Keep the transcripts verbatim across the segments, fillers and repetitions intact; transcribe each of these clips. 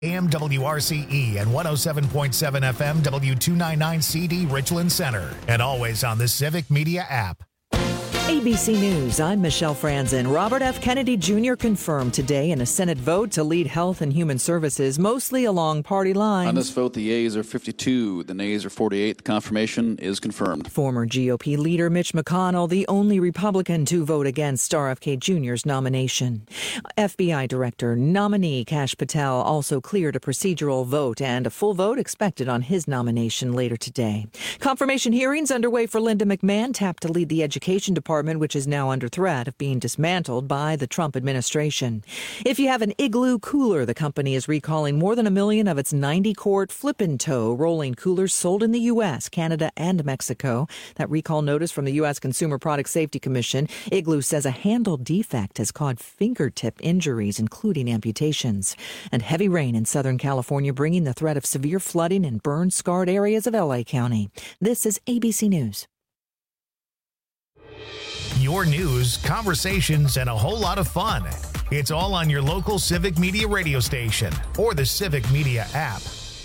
A M W R C E and one oh seven point seven F M W two ninety-nine C D Richland Center. And always on the Civic Media app. A B C News, I'm Michelle Franzen. Robert F. Kennedy Junior confirmed today in a Senate vote to lead Health and Human Services, mostly along party lines. On this vote, the yeas are fifty-two, the nays are forty-eight. The confirmation is confirmed. Former G O P leader Mitch McConnell, the only Republican to vote against R F K Junior's nomination. F B I Director nominee Kash Patel also cleared a procedural vote, and a full vote expected on his nomination later today. Confirmation hearings underway for Linda McMahon, tapped to lead the Education Department, which is now under threat of being dismantled by the Trump administration. If you have an Igloo cooler, the company is recalling more than a million of its ninety-quart flip-and-tow rolling coolers sold in the U S, Canada, and Mexico. That recall notice from the U S Consumer Product Safety Commission. Igloo says a handle defect has caused fingertip injuries, including amputations. And heavy rain in Southern California bringing the threat of severe flooding in burn-scarred areas of L A County. This is A B C News. Your news, conversations, and a whole lot of fun. It's all on your local Civic Media radio station or the Civic Media app.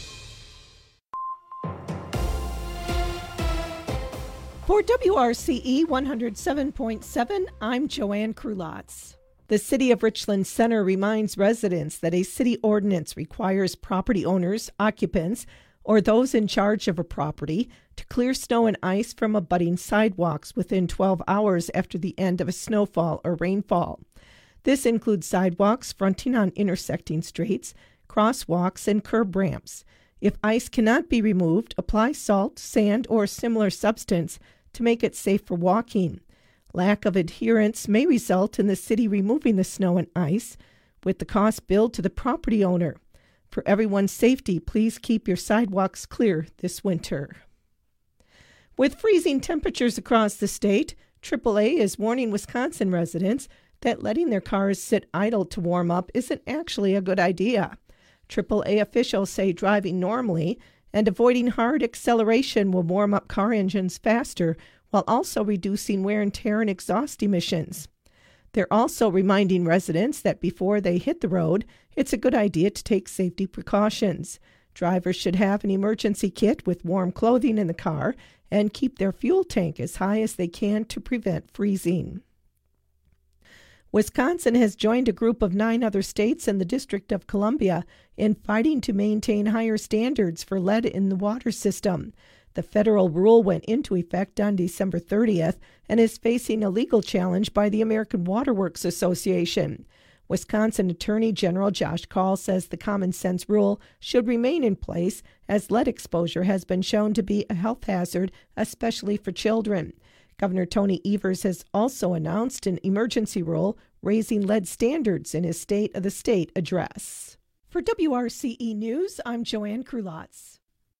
For W R C E one oh seven point seven, I'm Joanne Krulotz. The City of Richland Center reminds residents that a city ordinance requires property owners, occupants, or those in charge of a property to clear snow and ice from abutting sidewalks within twelve hours after the end of a snowfall or rainfall. This includes sidewalks fronting on intersecting streets, crosswalks, and curb ramps. If ice cannot be removed, apply salt, sand, or similar substance to make it safe for walking. Lack of adherence may result in the city removing the snow and ice, with the cost billed to the property owner. For everyone's safety, please keep your sidewalks clear this winter. With freezing temperatures across the state, triple A is warning Wisconsin residents that letting their cars sit idle to warm up isn't actually a good idea. triple A officials say driving normally and avoiding hard acceleration will warm up car engines faster while also reducing wear and tear and exhaust emissions. They're also reminding residents that before they hit the road, it's a good idea to take safety precautions. Drivers should have an emergency kit with warm clothing in the car and keep their fuel tank as high as they can to prevent freezing. Wisconsin has joined a group of nine other states and the District of Columbia in fighting to maintain higher standards for lead in the water system. The federal rule went into effect on December thirtieth and is facing a legal challenge by the American Water Works Association. Wisconsin Attorney General Josh Kaul says the common sense rule should remain in place as lead exposure has been shown to be a health hazard, especially for children. Governor Tony Evers has also announced an emergency rule raising lead standards in his State of the State address. For W R C E News, I'm Joanne Krulotz.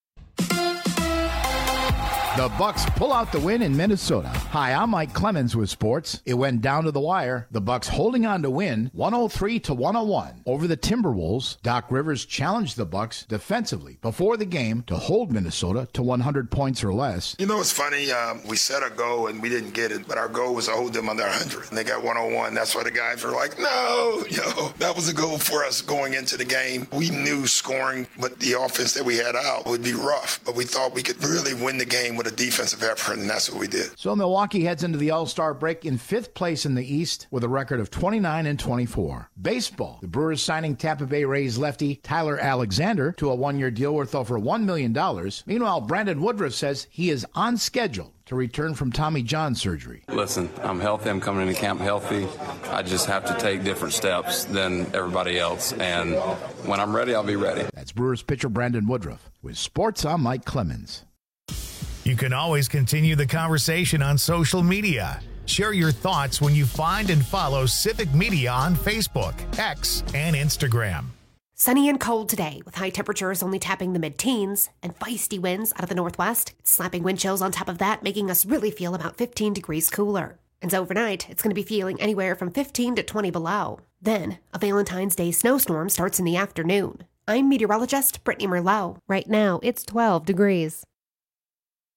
The Bucks pull out the win in Minnesota. Hi, I'm Mike Clemens with sports. It went down to the wire. The Bucks holding on to win one oh three to one oh one over the Timberwolves. Doc Rivers challenged the Bucks defensively before the game to hold Minnesota to one hundred points or less. You know, it's funny. Um, we set a goal and we didn't get it, but our goal was to hold them under one hundred. And they got one oh one. That's why the guys were like, no, you know, that was a goal for us going into the game. We knew scoring, but the offense that we had out would be rough. But we thought we could really win the game with a defensive effort, and that's what we did. So Milwaukee heads into the All-Star break in fifth place in the East with a record of twenty-nine and twenty-four. Baseball. The Brewers signing Tampa Bay Rays lefty Tyler Alexander to a one-year deal worth over one million dollars. Meanwhile, Brandon Woodruff says he is on schedule to return from Tommy John surgery. Listen, I'm healthy. I'm coming into camp healthy. I just have to take different steps than everybody else. And when I'm ready, I'll be ready. That's Brewers pitcher Brandon Woodruff. With sports, I'm Mike Clemens. You can always continue the conversation on social media. Share your thoughts when you find and follow Civic Media on Facebook, X, and Instagram. Sunny and cold today, with high temperatures only tapping the mid-teens and feisty winds out of the northwest. It's slapping wind chills on top of that, making us really feel about fifteen degrees cooler. And overnight, it's going to be feeling anywhere from fifteen to twenty below. Then, a Valentine's Day snowstorm starts in the afternoon. I'm meteorologist Brittany Merlot. Right now, it's twelve degrees.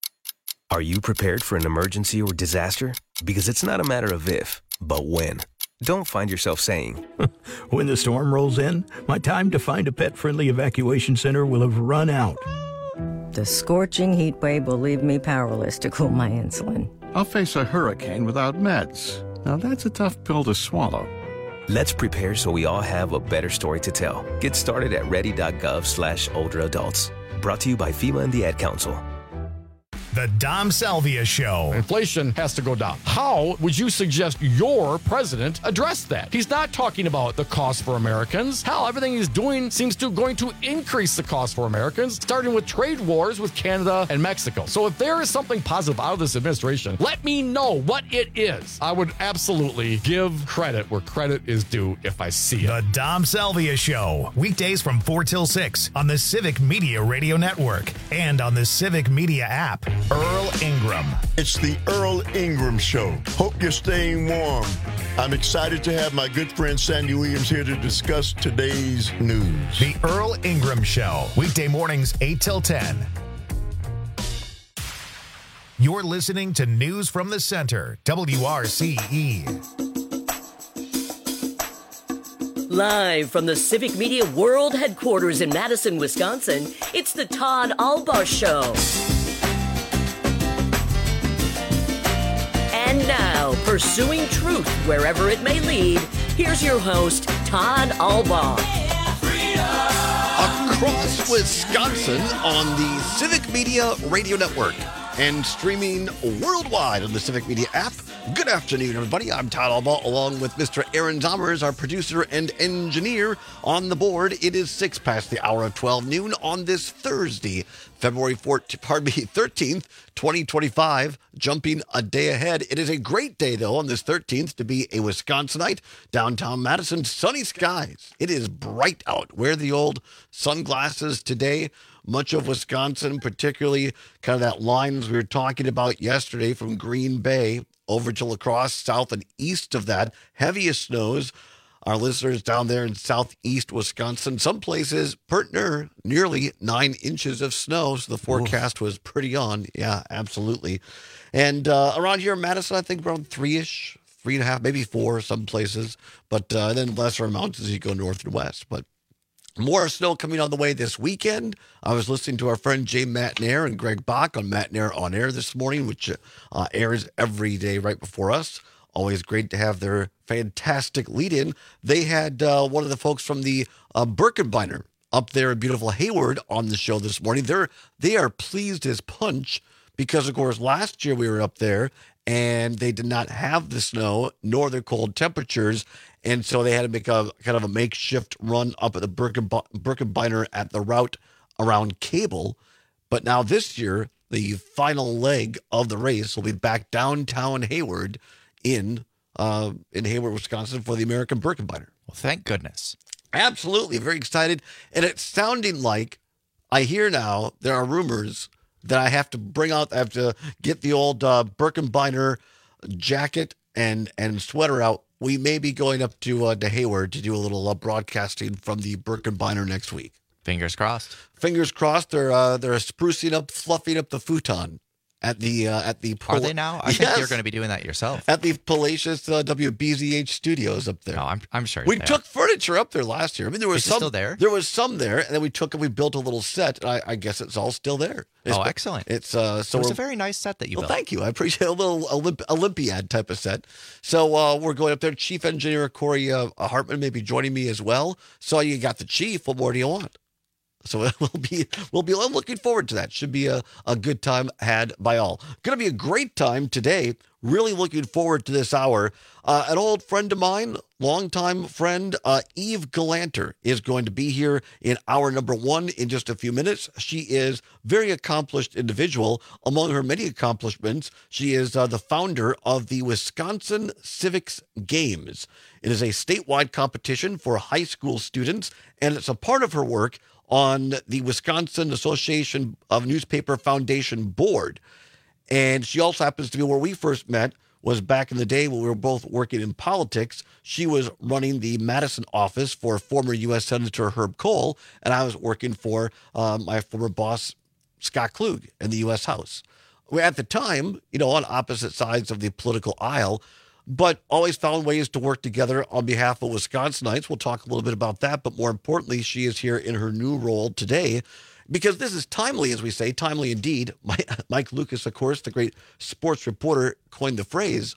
Are you prepared for an emergency or disaster? Because it's not a matter of if, but when. don't find yourself saying, when the storm rolls in, my time to find a pet-friendly evacuation center will have run out. The scorching heat wave will leave me powerless to cool my insulin. I'll face a hurricane without meds. Now that's a tough pill to swallow. Let's prepare so we all have a better story to tell. Get started at ready.gov slash older adults. Brought to you by FEMA and the Ad Council. The Dom Salvia Show. Inflation has to go down. How would you suggest your president address that? He's not talking about the cost for Americans. Hell, everything he's doing seems to going to increase the cost for Americans, starting with trade wars with Canada and Mexico. So if there is something positive out of this administration, let me know what it is. I would absolutely give credit where credit is due if I see it. The Dom Salvia Show. Weekdays from four till six on the Civic Media Radio Network and on the Civic Media app. Earl Ingram. It's the Earl Ingram Show. Hope you're staying warm. I'm excited to have my good friend Sandy Williams here to discuss today's news. The Earl Ingram Show. Weekday mornings eight till ten. You're listening to News from the Center, W R C E. Live from the Civic Media World Headquarters in Madison, Wisconsin, it's the Todd Albaugh Show. And now, pursuing truth wherever it may lead, here's your host, Todd Albaugh. Across Wisconsin on the Civic Media Radio Network and streaming worldwide on the Civic Media app. Good afternoon, everybody. I'm Todd Albaugh, along with Mister Aaron Zommers, our producer and engineer on the board. It is six past the hour of twelve noon on this Thursday, February fourteenth, pardon me, thirteenth, twenty twenty-five, jumping a day ahead. It is a great day, though, on this thirteenth to be a Wisconsinite. Downtown Madison, sunny skies. It is bright out. Wear the old sunglasses today. Much of Wisconsin, particularly kind of that lines we were talking about yesterday from Green Bay over to La Crosse, south and east of that, heaviest snows. Our listeners down there in southeast Wisconsin, some places, Pertner, nearly nine inches of snow. So the forecast Oof. was pretty on. Yeah, absolutely. And uh, around here in Madison, I think around three-ish, three and a half, maybe four some places. But uh, then lesser amounts as you go north and west. But more snow coming on the way this weekend. I was listening to our friend Jay Matnair and Greg Bach on Matnair On Air this morning, which uh, airs every day right before us. Always great to have their fantastic lead-in. They had uh, one of the folks from the uh, Birkenbeiner up there in beautiful Hayward on the show this morning. They're, they are pleased as punch because, of course, last year we were up there and they did not have the snow nor the cold temperatures. And so they had to make a kind of a makeshift run up at the Birkenbeiner at the route around Cable. But now this year, the final leg of the race will be back downtown Hayward in uh, in Hayward, Wisconsin for the American Birkenbeiner. Well, thank goodness. Absolutely. Very excited. And it's sounding like, I hear now, there are rumors that I have to bring out, I have to get the old uh, Birkenbeiner jacket and, and sweater out. We may be going up to uh, to Hayward to do a little uh, broadcasting from the Birkenbeiner next week. Fingers crossed. Fingers crossed. They're uh, they're sprucing up, fluffing up the futon at the uh, at the. Pal- Are they now? I yes. think you're going to be doing that yourself at the Palatius uh, W B Z H studios up there. No, I'm I'm sure we took are. furniture up there last year. I mean, there was Is some it still there. There was some there, and then we took and we built a little set. And I, I guess it's all still there. It's, oh, excellent! It's uh, so it was a very nice set that you well, built. Thank you. I appreciate a little Olymp- Olympiad type of set. So uh, we're going up there. Chief Engineer Corey uh, Hartman may be joining me as well. So you got the chief. What more do you want? So we'll be we'll be I'm looking forward to that. Should be a, a good time had by all. Going to be a great time today. Really looking forward to this hour. Uh, an old friend of mine, longtime friend, uh, Eve Galanter, is going to be here in hour number one in just a few minutes. She is a very accomplished individual. Among her many accomplishments, she is uh, the founder of the Wisconsin Civics Games. It is a statewide competition for high school students, and it's a part of her work on the Wisconsin Association of Newspaper Foundation board. And she also happens to be where we first met, was back in the day when we were both working in politics. She was running the Madison office for former U S Senator Herb Kohl, and I was working for uh, my former boss, Scott Klug, in the U S House. At the time, you know, on opposite sides of the political aisle, but always found ways to work together on behalf of Wisconsinites. We'll talk a little bit about that, but more importantly, she is here in her new role today because this is timely, as we say, timely indeed. Mike Lucas, of course, the great sports reporter, coined the phrase.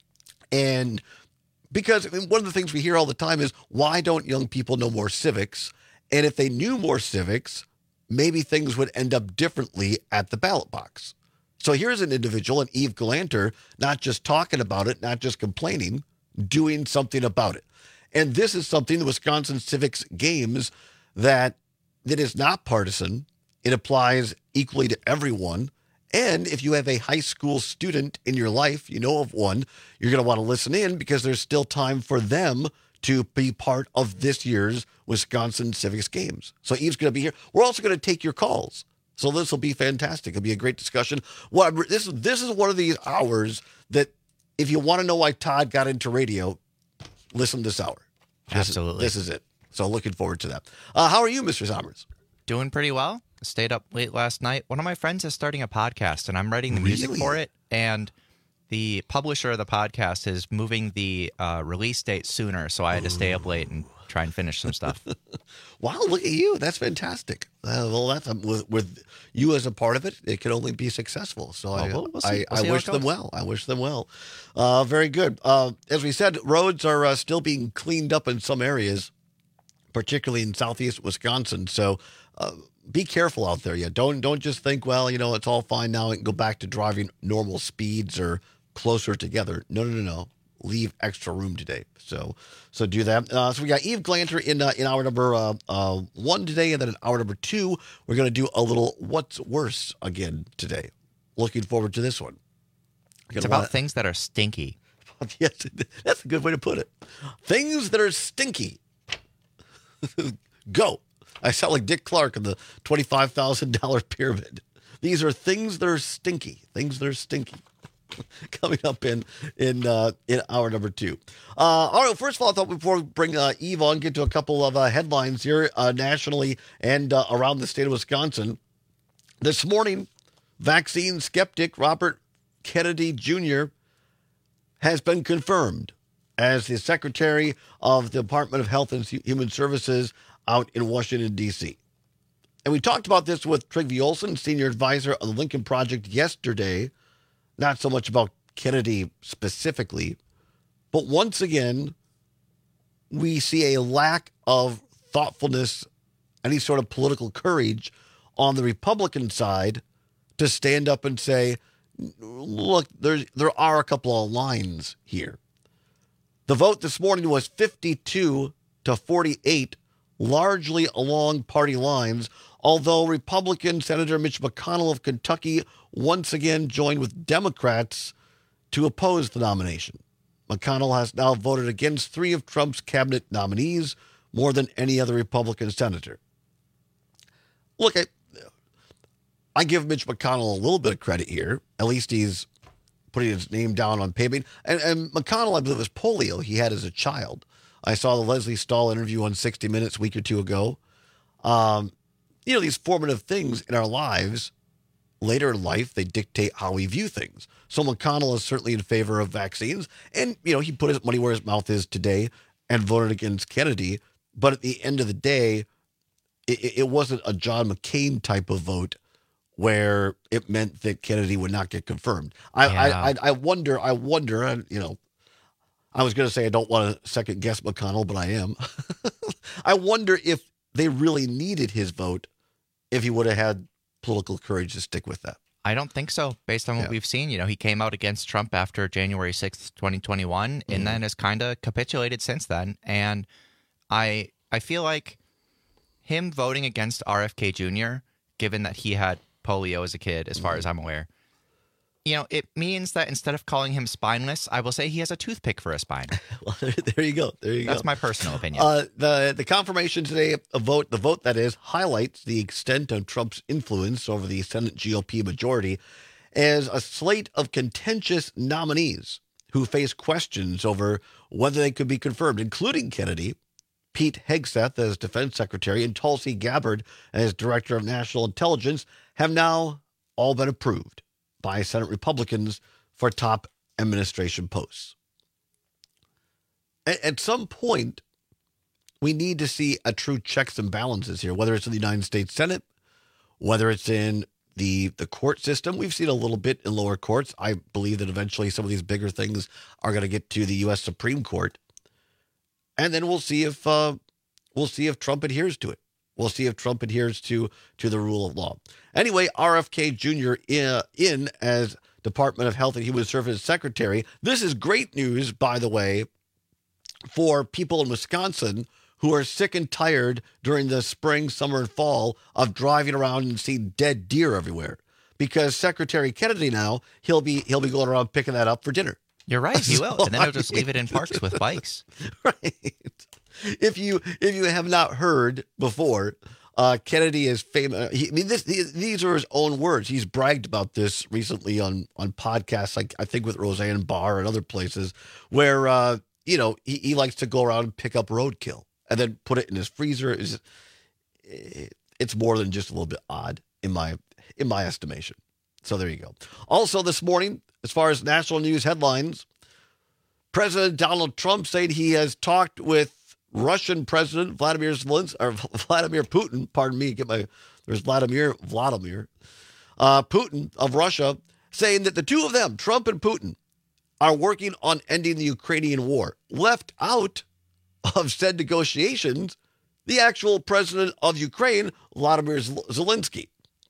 And because I mean, one of the things we hear all the time is, why don't young people know more civics? And if they knew more civics, maybe things would end up differently at the ballot box. So here's an individual, an Eve Galanter, not just talking about it, not just complaining, doing something about it. And this is something, the Wisconsin Civics Games, that that is not partisan. It applies equally to everyone. And if you have a high school student in your life, you know of one, you're going to want to listen in because there's still time for them to be part of this year's Wisconsin Civics Games. So Eve's going to be here. We're also going to take your calls. So this will be fantastic. It'll be a great discussion. Well, this, this is one of these hours that if you want to know why Todd got into radio, listen to this hour. This Absolutely. Is, this is it. So looking forward to that. Uh, how are you, Mister Sommers? Doing pretty well. Stayed up late last night. One of my friends is starting a podcast, and I'm writing the music Really? for it. And the publisher of the podcast is moving the uh, release date sooner, so I had to stay up late and try and finish some stuff. Wow, look at you. That's fantastic. Uh, well, that's um, with, with you as a part of it, it can only be successful. So I, we'll- we'll see. I, We'll I see how wish it them goes. well. I wish them well. Uh, very good. Uh, as we said, roads are uh, still being cleaned up in some areas, particularly in southeast Wisconsin. So uh, be careful out there. Yeah, don't don't just think, well, you know, it's all fine now and go back to driving normal speeds or closer together. No, no, no, no. Leave extra room today. So so do that. Uh, so we got Eve Galanter in uh, in hour number uh, uh, one today, and then in hour number two, we're going to do a little What's Worse again today. Looking forward to this one. You're It's gonna about wanna- things that are stinky. Yes, that's a good way to put it. Things that are stinky. Go. I sound like Dick Clark in the twenty-five thousand dollars pyramid. These are things that are stinky. Things that are stinky. Coming up in in uh, in hour number two. Uh, all right. First of all, I thought before we bring uh, Eve on, get to a couple of uh, headlines here uh, nationally and uh, around the state of Wisconsin. This morning, vaccine skeptic Robert Kennedy Junior has been confirmed as the Secretary of the Department of Health and Human Services out in Washington, D C. And we talked about this with Trygve Olsen, Senior Advisor of the Lincoln Project, yesterday. Not so much about Kennedy specifically, but once again, we see a lack of thoughtfulness, any sort of political courage on the Republican side to stand up and say, look, there's, there are a couple of lines here. The vote this morning was fifty-two to forty-eight, largely along party lines, although Republican Senator Mitch McConnell of Kentucky once again joined with Democrats to oppose the nomination. McConnell has now voted against three of Trump's cabinet nominees, more than any other Republican senator. Look, I, I give Mitch McConnell a little bit of credit here. At least he's putting his name down on paper. And, and McConnell, I believe, was polio he had as a child. I saw the Leslie Stahl interview on sixty minutes a week or two ago. Um, you know, these formative things in our lives, later in life, they dictate how we view things. So McConnell is certainly in favor of vaccines. And, you know, he put his money where his mouth is today and voted against Kennedy. But at the end of the day, it, it wasn't a John McCain type of vote where it meant that Kennedy would not get confirmed. I, Yeah. I, I, I wonder, I wonder, and, you know, I was going to say I don't want to second guess McConnell, but I am. I wonder if they really needed his vote if he would have had political courage to stick with that. I don't think so, based on what Yeah. we've seen. You know, he came out against Trump after January sixth, twenty twenty-one, Mm-hmm. and then has kind of capitulated since then. And I I feel like him voting against R F K Junior, given that he had polio as a kid, as far Mm-hmm. as I'm aware, you know, it means that instead of calling him spineless, I will say he has a toothpick for a spine. Well, there, there you go. There you That's go. my personal opinion. Uh, the the confirmation today, a vote, the vote that is, highlights the extent of Trump's influence over the Senate G O P majority as a slate of contentious nominees who face questions over whether they could be confirmed, including Kennedy, Pete Hegseth as defense secretary, and Tulsi Gabbard as director of national intelligence, have now all been approved by Senate Republicans for top administration posts. at, at some point, we need to see a true checks and balances here, whether it's in the United States Senate, whether it's in the the court system. We've seen a little bit in lower courts. I believe that eventually some of these bigger things are going to get to the U S Supreme Court. And then we'll see if uh, we'll see if Trump adheres to it. We'll see if Trump adheres to, to the rule of law. Anyway, R F K Junior in, in as Department of Health and Human Services Secretary. This is great news, by the way, for people in Wisconsin who are sick and tired during the spring, summer, and fall of driving around and seeing dead deer everywhere. Because Secretary Kennedy now, he'll be he'll be going around picking that up for dinner. You're right, he So, will. And then I he'll just mean, leave it in parks with bikes. Right. If you if you have not heard before, uh, Kennedy is famous. He, I mean, this he, these are his own words. He's bragged about this recently on on podcasts, like I think with Roseanne Barr and other places, where uh, you know he, he likes to go around and pick up roadkill and then put it in his freezer. Is it's more than just a little bit odd in my in my estimation. So there you go. Also this morning, as far as national news headlines, President Donald Trump said he has talked with Russian President Vladimir Zelensky, or Vladimir Putin, pardon me, get my, there's Vladimir, Vladimir, uh, Putin of Russia, saying that the two of them, Trump and Putin, are working on ending the Ukrainian war. Left out of said negotiations, the actual president of Ukraine, Vladimir Zelensky.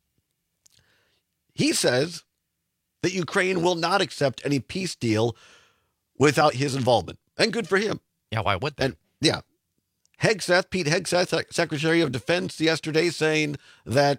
He says that Ukraine will not accept any peace deal without his involvement. And good for him. Yeah, why would they? And yeah. Hegseth, Pete Hegseth, Secretary of Defense, yesterday saying that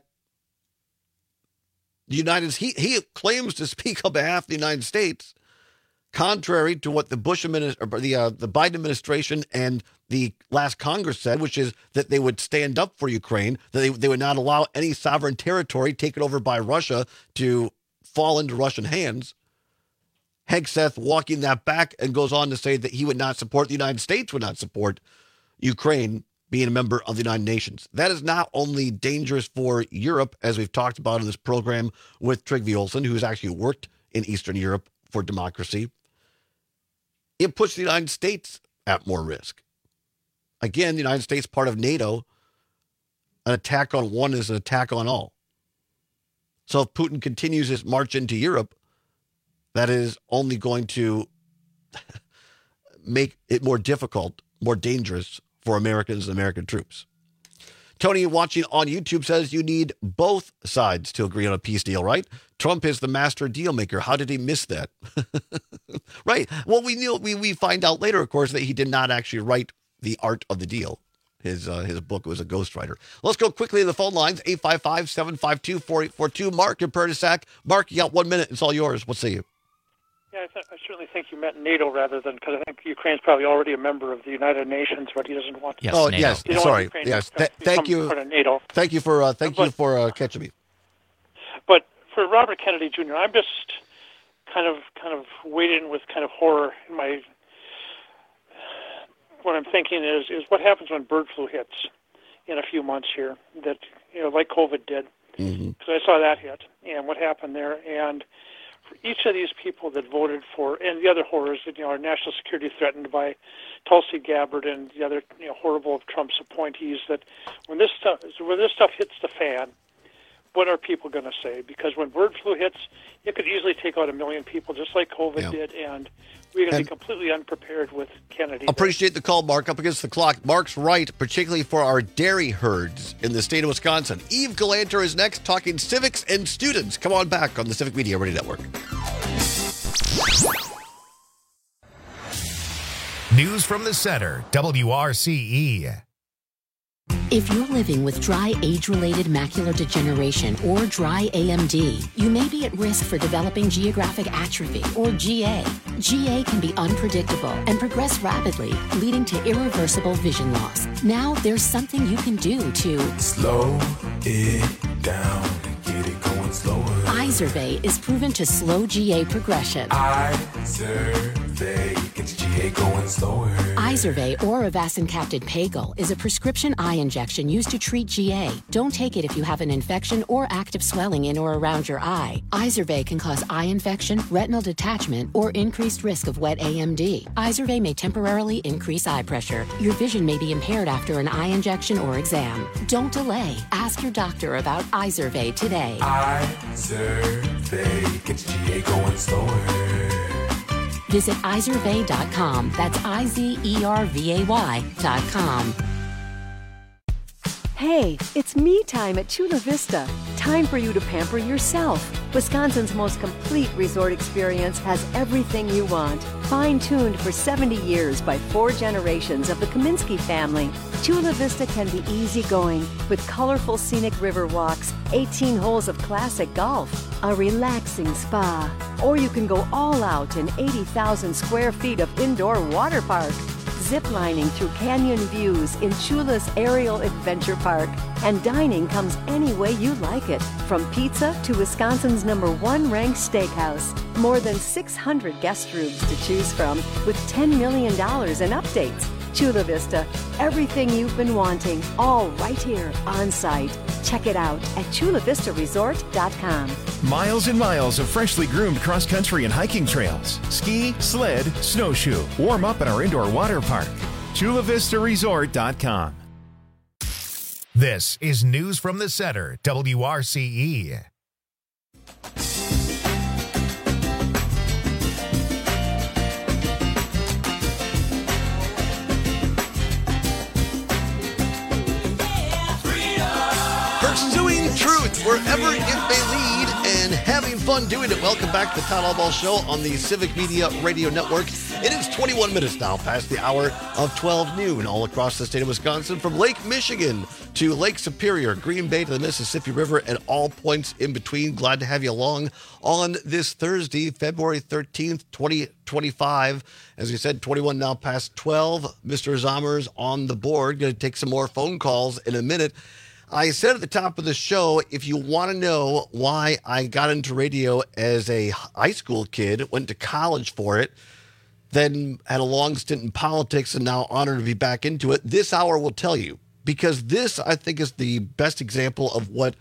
the United he he claims to speak on behalf of the United States, contrary to what the Bush administration, or the uh, the Biden administration and the last Congress said, which is that they would stand up for Ukraine, that they they would not allow any sovereign territory taken over by Russia to fall into Russian hands. Hegseth walking that back and goes on to say that he would not support, the United States would not support Ukraine being a member of the United Nations. That is not only dangerous for Europe, as we've talked about in this program with Trygve Olsen, who's actually worked in Eastern Europe for democracy. It puts the United States at more risk. Again, the United States, part of NATO, an attack on one is an attack on all. So if Putin continues his march into Europe, that is only going to make it more difficult, more dangerous for Americans and American troops. Tony, watching on YouTube, says you need both sides to agree on a peace deal, right? Trump is the master deal maker. How did he miss that? Right. Well, we knew we we find out later, of course, that he did not actually write The Art of the Deal. His uh, his book was a ghostwriter. Let's go quickly to the phone lines. eight five five, seven five two, four eight four two. Mark in Pertisac. Mark, you got one minute. It's all yours. What say you? Yeah, I, th- I certainly think you meant NATO rather than, because I think Ukraine's probably already a member of the United Nations, but he doesn't want to. Yes, oh, NATO. yes. Sorry. Yes. Th- thank you. Part of NATO. Thank you for uh, thank but, you for uh, catching me. But for Robert Kennedy Junior, I'm just kind of kind of waiting with kind of horror in my. What I'm thinking is is what happens when bird flu hits in a few months here, that, you know, like COVID did, because mm-hmm. I saw that hit and what happened there. And for each of these people that voted for, and the other horrors, that, you know, our national security threatened by Tulsi Gabbard and the other, you know, horrible of Trump's appointees, that when this stuff when this stuff hits the fan, what are people going to say? Because when bird flu hits, it could easily take out a million people, just like COVID yeah. did, and we're going to be completely unprepared with Kennedy. Appreciate the call, Mark. Up against the clock. Mark's right, particularly for our dairy herds in the state of Wisconsin. Eve Galanter is next, talking civics and students. Come on back on the Civic Media Radio Network. News from the center, W R C E. If you're living with dry age-related macular degeneration or dry A M D, you may be at risk for developing geographic atrophy or G A. G A can be unpredictable and progress rapidly, leading to irreversible vision loss. Now there's something you can do to slow it down and get it going slower. Izervay is proven to slow G A progression. Izervay. Izervay gets G A going slower. Izervay or Avastin-capted Pagel is a prescription eye injection used to treat G A. Don't take it if you have an infection or active swelling in or around your eye. Izervay can cause eye infection, retinal detachment, or increased risk of wet A M D. Izervay may temporarily increase eye pressure. Your vision may be impaired after an eye injection or exam. Don't delay. Ask your doctor about Izervay today. Izervay gets G A going slower. Visit Izervay dot com. That's I Z E R V A Y dot com. Hey, it's me time at Chula Vista. Time for you to pamper yourself. Wisconsin's most complete resort experience has everything you want. Fine-tuned for seventy years by four generations of the Kaminsky family, Chula Vista can be easygoing with colorful scenic river walks, eighteen holes of classic golf, a relaxing spa, or you can go all out in eighty thousand square feet of indoor water park. Ziplining through canyon views in Chula's Aerial Adventure Park. And dining comes any way you like it, from pizza to Wisconsin's number one ranked steakhouse. More than six hundred guest rooms to choose from with ten million dollars in updates. Chula Vista, everything you've been wanting, all right here on site. Check it out at chula vista resort dot com. Miles and miles of freshly groomed cross-country and hiking trails. Ski, sled, snowshoe. Warm up at our indoor water park. chula vista resort dot com. This is News from the Center, W R C E. Pursuing truth wherever it may lead and having fun doing it. Welcome back to the Town Hall Ball Show on the Civic Media Radio Network. It is twenty-one minutes now past the hour of twelve noon all across the state of Wisconsin, from Lake Michigan to Lake Superior, Green Bay to the Mississippi River, and all points in between. Glad to have you along on this Thursday, February thirteenth, twenty twenty-five. As we said, twenty-one now past twelve. Mister Zommers on the board. Going to take some more phone calls in a minute. I said at the top of the show, if you want to know why I got into radio as a high school kid, went to college for it, then had a long stint in politics and now honored to be back into it, this hour will tell you. Because this, I think, is the best example of what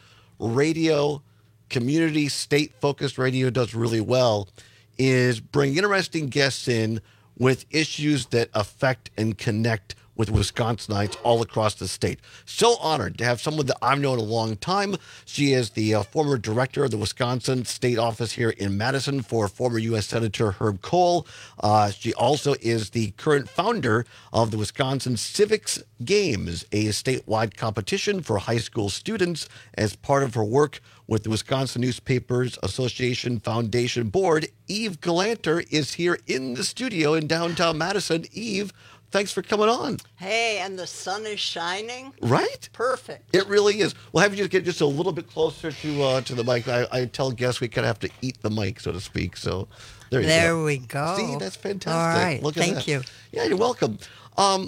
radio, community, state-focused radio does really well, is bring interesting guests in with issues that affect and connect with Wisconsinites all across the state. So honored to have someone that I've known a long time. She is the uh, former director of the Wisconsin State Office here in Madison for former U S Senator Herb Kohl. Uh, she also is the current founder of the Wisconsin Civics Games, a statewide competition for high school students, as part of her work with the Wisconsin Newspapers Association Foundation Board. Eve Galanter is here in the studio in downtown Madison. Eve, thanks for coming on. Hey, and the sun is shining. Right? Perfect. It really is. We'll have you just get just a little bit closer to uh, to the mic. I, I tell guests we kind of have to eat the mic, so to speak. So there you there go. There we go. See, that's fantastic. All right. Look at Thank that. you. Yeah, you're welcome. Um,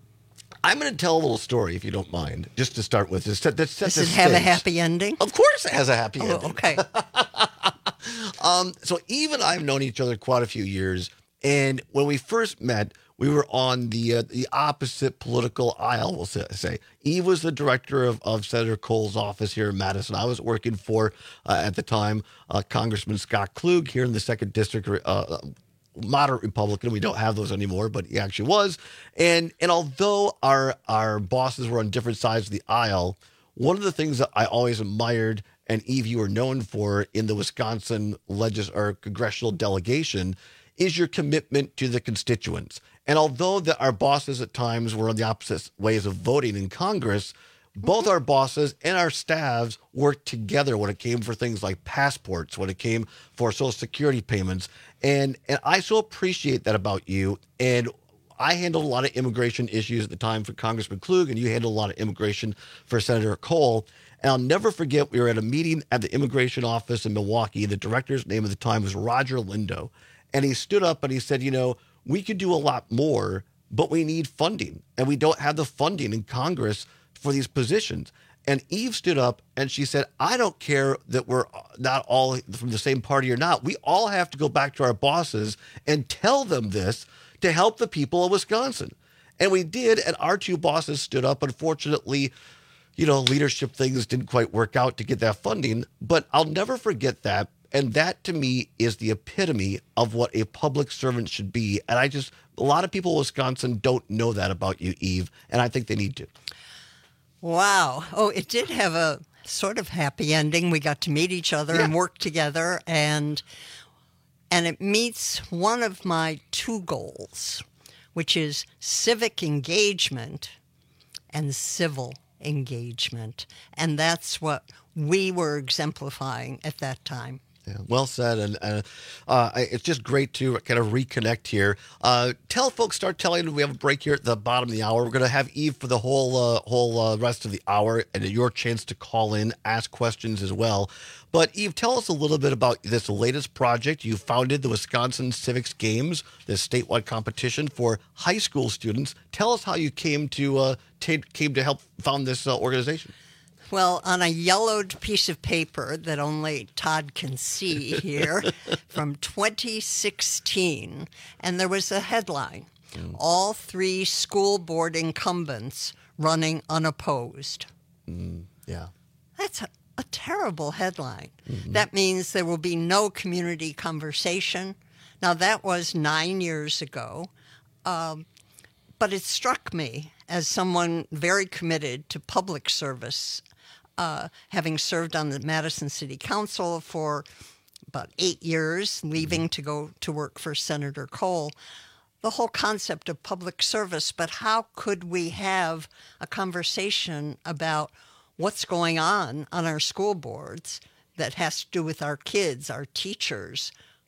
I'm going to tell a little story, if you don't mind, just to start with. Just to, to set Does the it have a stage. happy ending? Of course it has a happy Oh, ending. okay. um, so Eve and I have known each other quite a few years. And when we first met, we were on the uh, the opposite political aisle, we'll say. Eve was the director of, of Senator Kohl's office here in Madison. I was working for, uh, at the time, uh, Congressman Scott Klug here in the second District, uh, moderate Republican. We don't have those anymore, but he actually was. And and although our our bosses were on different sides of the aisle, one of the things that I always admired, and Eve, you were known for in the Wisconsin legis or congressional delegation, is your commitment to the constituents. And although that our bosses at times were on the opposite ways of voting in Congress, both our bosses and our staffs worked together when it came for things like passports, when it came for Social Security payments. And and I so appreciate that about you. And I handled a lot of immigration issues at the time for Congressman Klug, and you handled a lot of immigration for Senator Kohl. And I'll never forget, we were at a meeting at the immigration office in Milwaukee. The director's name at the time was Roger Lindo. And he stood up and he said, you know, we could do a lot more, but we need funding. And we don't have the funding in Congress for these positions. And Eve stood up and she said, I don't care that we're not all from the same party or not. We all have to go back to our bosses and tell them this to help the people of Wisconsin. And we did, and our two bosses stood up. Unfortunately, you know, leadership things didn't quite work out to get that funding, but I'll never forget that. And that, to me, is the epitome of what a public servant should be. And I just, a lot of people in Wisconsin don't know that about you, Eve, and I think they need to. Wow. Oh, it did have a sort of happy ending. We got to meet each other yeah. and work together, and and it meets one of my two goals, which is civic engagement and civil engagement. And that's what we were exemplifying at that time. Yeah, well said, and uh, uh, it's just great to kind of reconnect here. Uh, tell folks, start telling. We have a break here at the bottom of the hour. We're going to have Eve for the whole uh, whole uh, rest of the hour, and your chance to call in, ask questions as well. But Eve, tell us a little bit about this latest project. You founded the Wisconsin Civics Games, this statewide competition for high school students. Tell us how you came to uh, t- came to help found this uh, organization. Well, on a yellowed piece of paper that only Todd can see here from twenty sixteen, and there was a headline, mm. all three school board incumbents running unopposed. Mm, yeah. That's a, a terrible headline. Mm-hmm. That means there will be no community conversation. Now, that was nine years ago, um, but it struck me as someone very committed to public service, Uh, having served on the Madison City Council for about eight years, leaving to go to work for Senator Cole, the whole concept of public service. But how could we have a conversation about what's going on on our school boards that has to do with our kids, our teachers,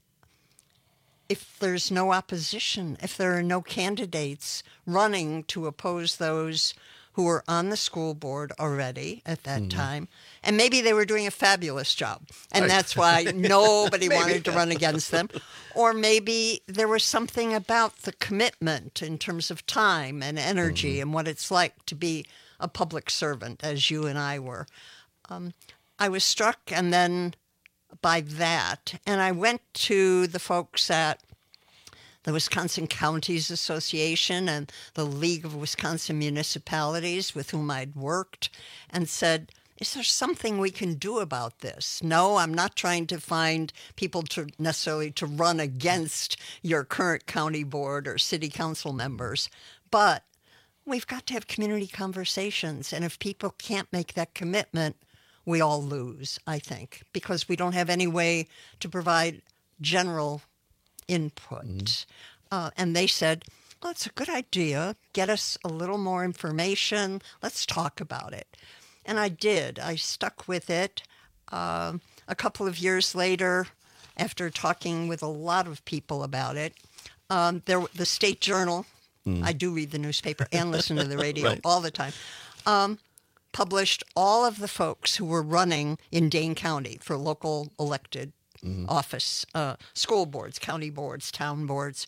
if there's no opposition, if there are no candidates running to oppose those who were on the school board already at that mm-hmm. time, and maybe they were doing a fabulous job, and that's why nobody maybe, wanted to yeah. run against them. Or maybe there was something about the commitment in terms of time and energy mm-hmm. and what it's like to be a public servant, as you and I were. Um, I was struck and then by that, and I went to the folks at the Wisconsin Counties Association and the League of Wisconsin Municipalities with whom I'd worked and said, is there something we can do about this? No, I'm not trying to find people to necessarily to run against your current county board or city council members, but we've got to have community conversations. And if people can't make that commitment, we all lose, I think, because we don't have any way to provide general input. Mm. Uh, and they said, well, it's a good idea. Get us a little more information. Let's talk about it. And I did. I stuck with it. Uh, a couple of years later, after talking with a lot of people about it, um, there, the State Journal, mm. I do read the newspaper and listen to the radio right. all the time, um, published all of the folks who were running in Dane County for local elected Mm-hmm. office, uh, school boards, county boards, town boards.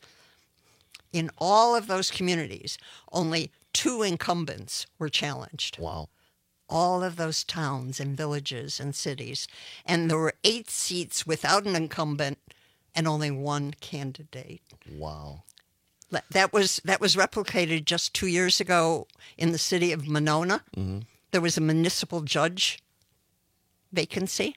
In all of those communities, only two incumbents were challenged. Wow. All of those towns and villages and cities. And there were eight seats without an incumbent and only one candidate. Wow. That was that was replicated just two years ago in the city of Monona. Mm-hmm. There was a municipal judge vacancy.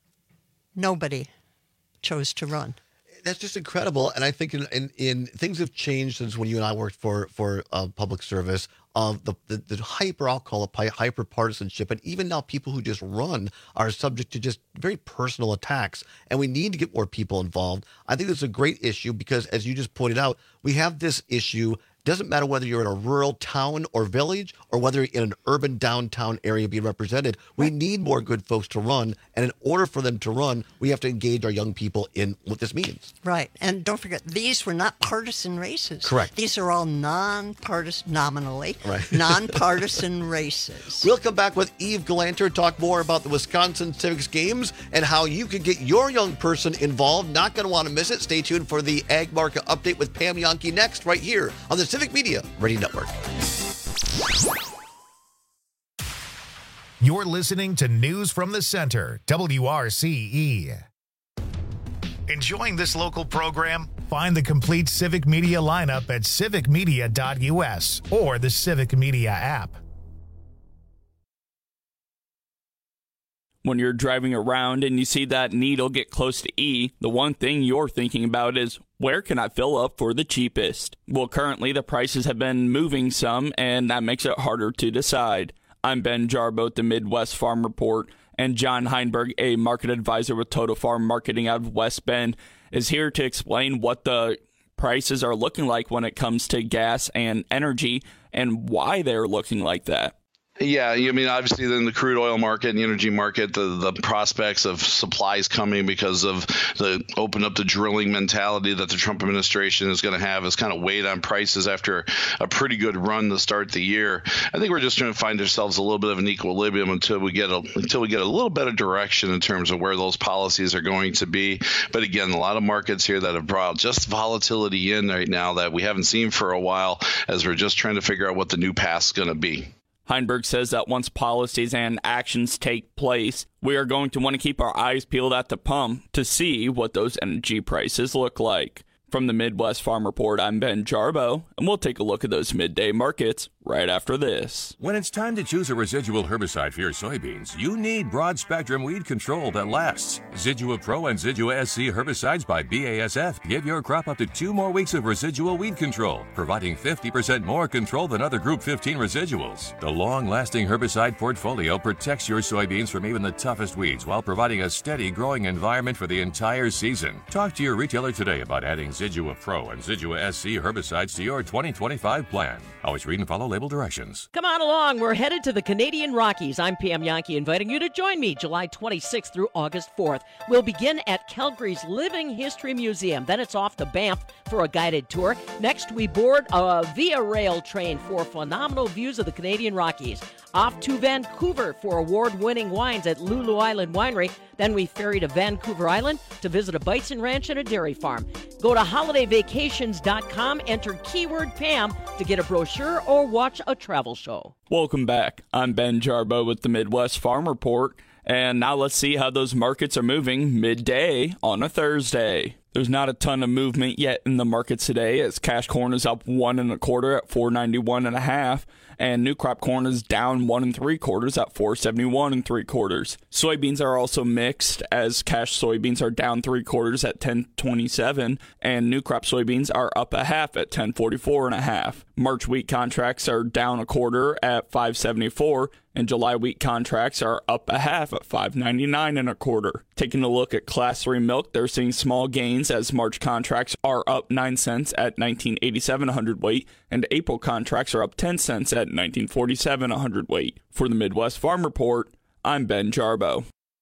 Nobody chose to run. That's just incredible. And I think in, in, in things have changed since when you and I worked for for uh, public service. Uh, the, the the hyper, I'll call it hyper partisanship, and even now people who just run are subject to just very personal attacks. And we need to get more people involved. I think it's a great issue because, as you just pointed out, we have this issue. Doesn't matter whether you're in a rural town or village or whether you're in an urban downtown area being represented. We need more good folks to run. And in order for them to run, we have to engage our young people in what this means. Right. And don't forget, these were not partisan races. Correct. These are all non-partisan, nominally, right. non-partisan races. We'll come back with Eve Galanter, talk more about the Wisconsin Civics Games and how you can get your young person involved. Not going to want to miss it. Stay tuned for the Ag Market Update with Pam Jahnke next, right here on the Civic Media Radio Network. You're listening to News from the Center, W R C E. Enjoying this local program? Find the complete Civic Media lineup at civic media dot U S or the Civic Media app. When you're driving around and you see that needle get close to E, the one thing you're thinking about is, where can I fill up for the cheapest? Well, currently the prices have been moving some, and that makes it harder to decide. I'm Ben Jarbo at the Midwest Farm Report, and John Heinberg, a market advisor with Total Farm Marketing out of West Bend, is here to explain what the prices are looking like when it comes to gas and energy and why they're looking like that. Yeah, I mean, obviously, in the crude oil market and the energy market, the, the prospects of supplies coming because of the open up the drilling mentality that the Trump administration is going to have has kind of weighed on prices after a pretty good run to start the year. I think we're just trying to find ourselves a little bit of an equilibrium until we get a until we get a little better direction in terms of where those policies are going to be. But again, a lot of markets here that have brought just volatility in right now that we haven't seen for a while, as we're just trying to figure out what the new path is going to be. Heinberg says that once policies and actions take place, we are going to want to keep our eyes peeled at the pump to see what those energy prices look like. From the Midwest Farm Report, I'm Ben Jarbo, and we'll take a look at those midday markets right after this. When it's time to choose a residual herbicide for your soybeans, you need broad-spectrum weed control that lasts. Zidua Pro and Zidua S C herbicides by B A S F give your crop up to two more weeks of residual weed control, providing fifty percent more control than other Group fifteen residuals. The long-lasting herbicide portfolio protects your soybeans from even the toughest weeds while providing a steady growing environment for the entire season. Talk to your retailer today about adding Zidua Pro and Zidua S C herbicides to your twenty twenty-five plan. Always read and follow label directions. Come on along. We're headed to the Canadian Rockies. I'm Pam Yankee, inviting you to join me July twenty-sixth through August fourth. We'll begin at Calgary's Living History Museum. Then it's off to Banff for a guided tour. Next, we board a Via Rail train for phenomenal views of the Canadian Rockies. Off to Vancouver for award-winning wines at Lulu Island Winery. Then we ferry to Vancouver Island to visit a bison ranch and a dairy farm. Go to holiday vacations dot com, enter keyword Pam to get a brochure or watch a travel show. Welcome back. I'm Ben Jarbo with the Midwest Farm Report, and now let's see how those markets are moving midday on a Thursday. There's not a ton of movement yet in the markets today, as cash corn is up one and a quarter at four ninety-one and a half, and new crop corn is down one and three quarters at four seventy-one and three quarters. Soybeans are also mixed, as cash soybeans are down three quarters at ten twenty-seven, and new crop soybeans are up a half at ten forty-four and a half. March wheat contracts are down a quarter at five seventy-four, and July wheat contracts are up a half at five ninety-nine and a quarter. Taking a look at Class three milk, they're seeing small gains as March contracts are up nine cents at nineteen eighty-seven a hundredweight, and April contracts are up ten cents at nineteen forty-seven a hundredweight. For the Midwest Farm Report, I'm Ben Jarbo.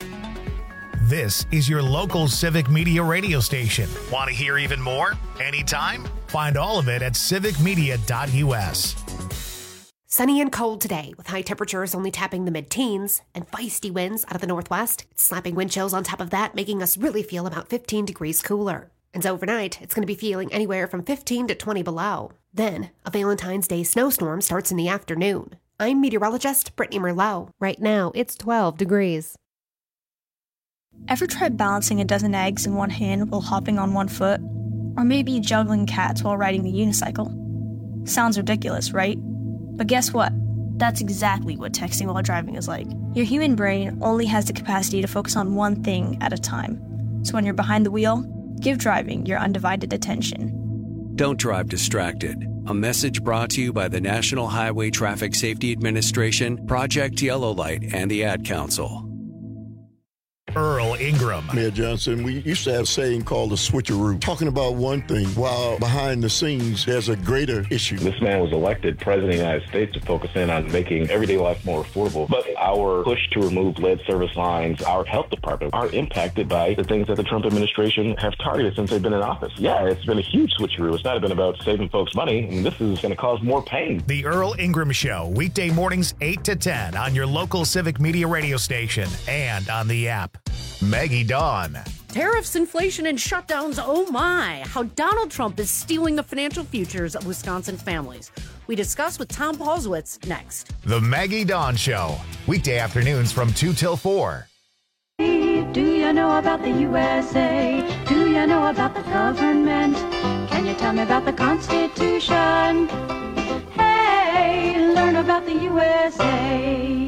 This is your local Civic Media radio station. Want to hear even more? Anytime? Find all of it at civic media dot U S. Sunny and cold today, with high temperatures only tapping the mid-teens and feisty winds out of the northwest. It's slapping wind chills on top of that, making us really feel about fifteen degrees cooler. And overnight, it's going to be feeling anywhere from fifteen to twenty below. Then, a Valentine's Day snowstorm starts in the afternoon. I'm meteorologist Brittany Merlot. Right now, it's twelve degrees. Ever tried balancing a dozen eggs in one hand while hopping on one foot? Or maybe juggling cats while riding a unicycle? Sounds ridiculous, right? But guess what? That's exactly what texting while driving is like. Your human brain only has the capacity to focus on one thing at a time. So when you're behind the wheel, give driving your undivided attention. Don't drive distracted. A message brought to you by the National Highway Traffic Safety Administration, Project Yellow Light, and the Ad Council. Earl Ingram. Mayor Johnson, we used to have a saying called the switcheroo, talking about one thing while behind the scenes there's a greater issue. This man was elected president of the United States to focus in on making everyday life more affordable. But our push to remove lead service lines, our health department, are impacted by the things that the Trump administration have targeted since they've been in office. Yeah, it's been a huge switcheroo. It's not been about saving folks money, and this is going to cause more pain. The Earl Ingram Show, weekday mornings eight to ten on your local Civic Media radio station and on the app. Maggie Dawn. Tariffs, inflation, and shutdowns, oh my. How Donald Trump is stealing the financial futures of Wisconsin families. We discuss with Tom Paulswitz next. The Maggie Dawn Show, weekday afternoons from two till four. Do you know about the U S A? Do you know about the government? Can you tell me about the Constitution? Hey, learn about the U S A.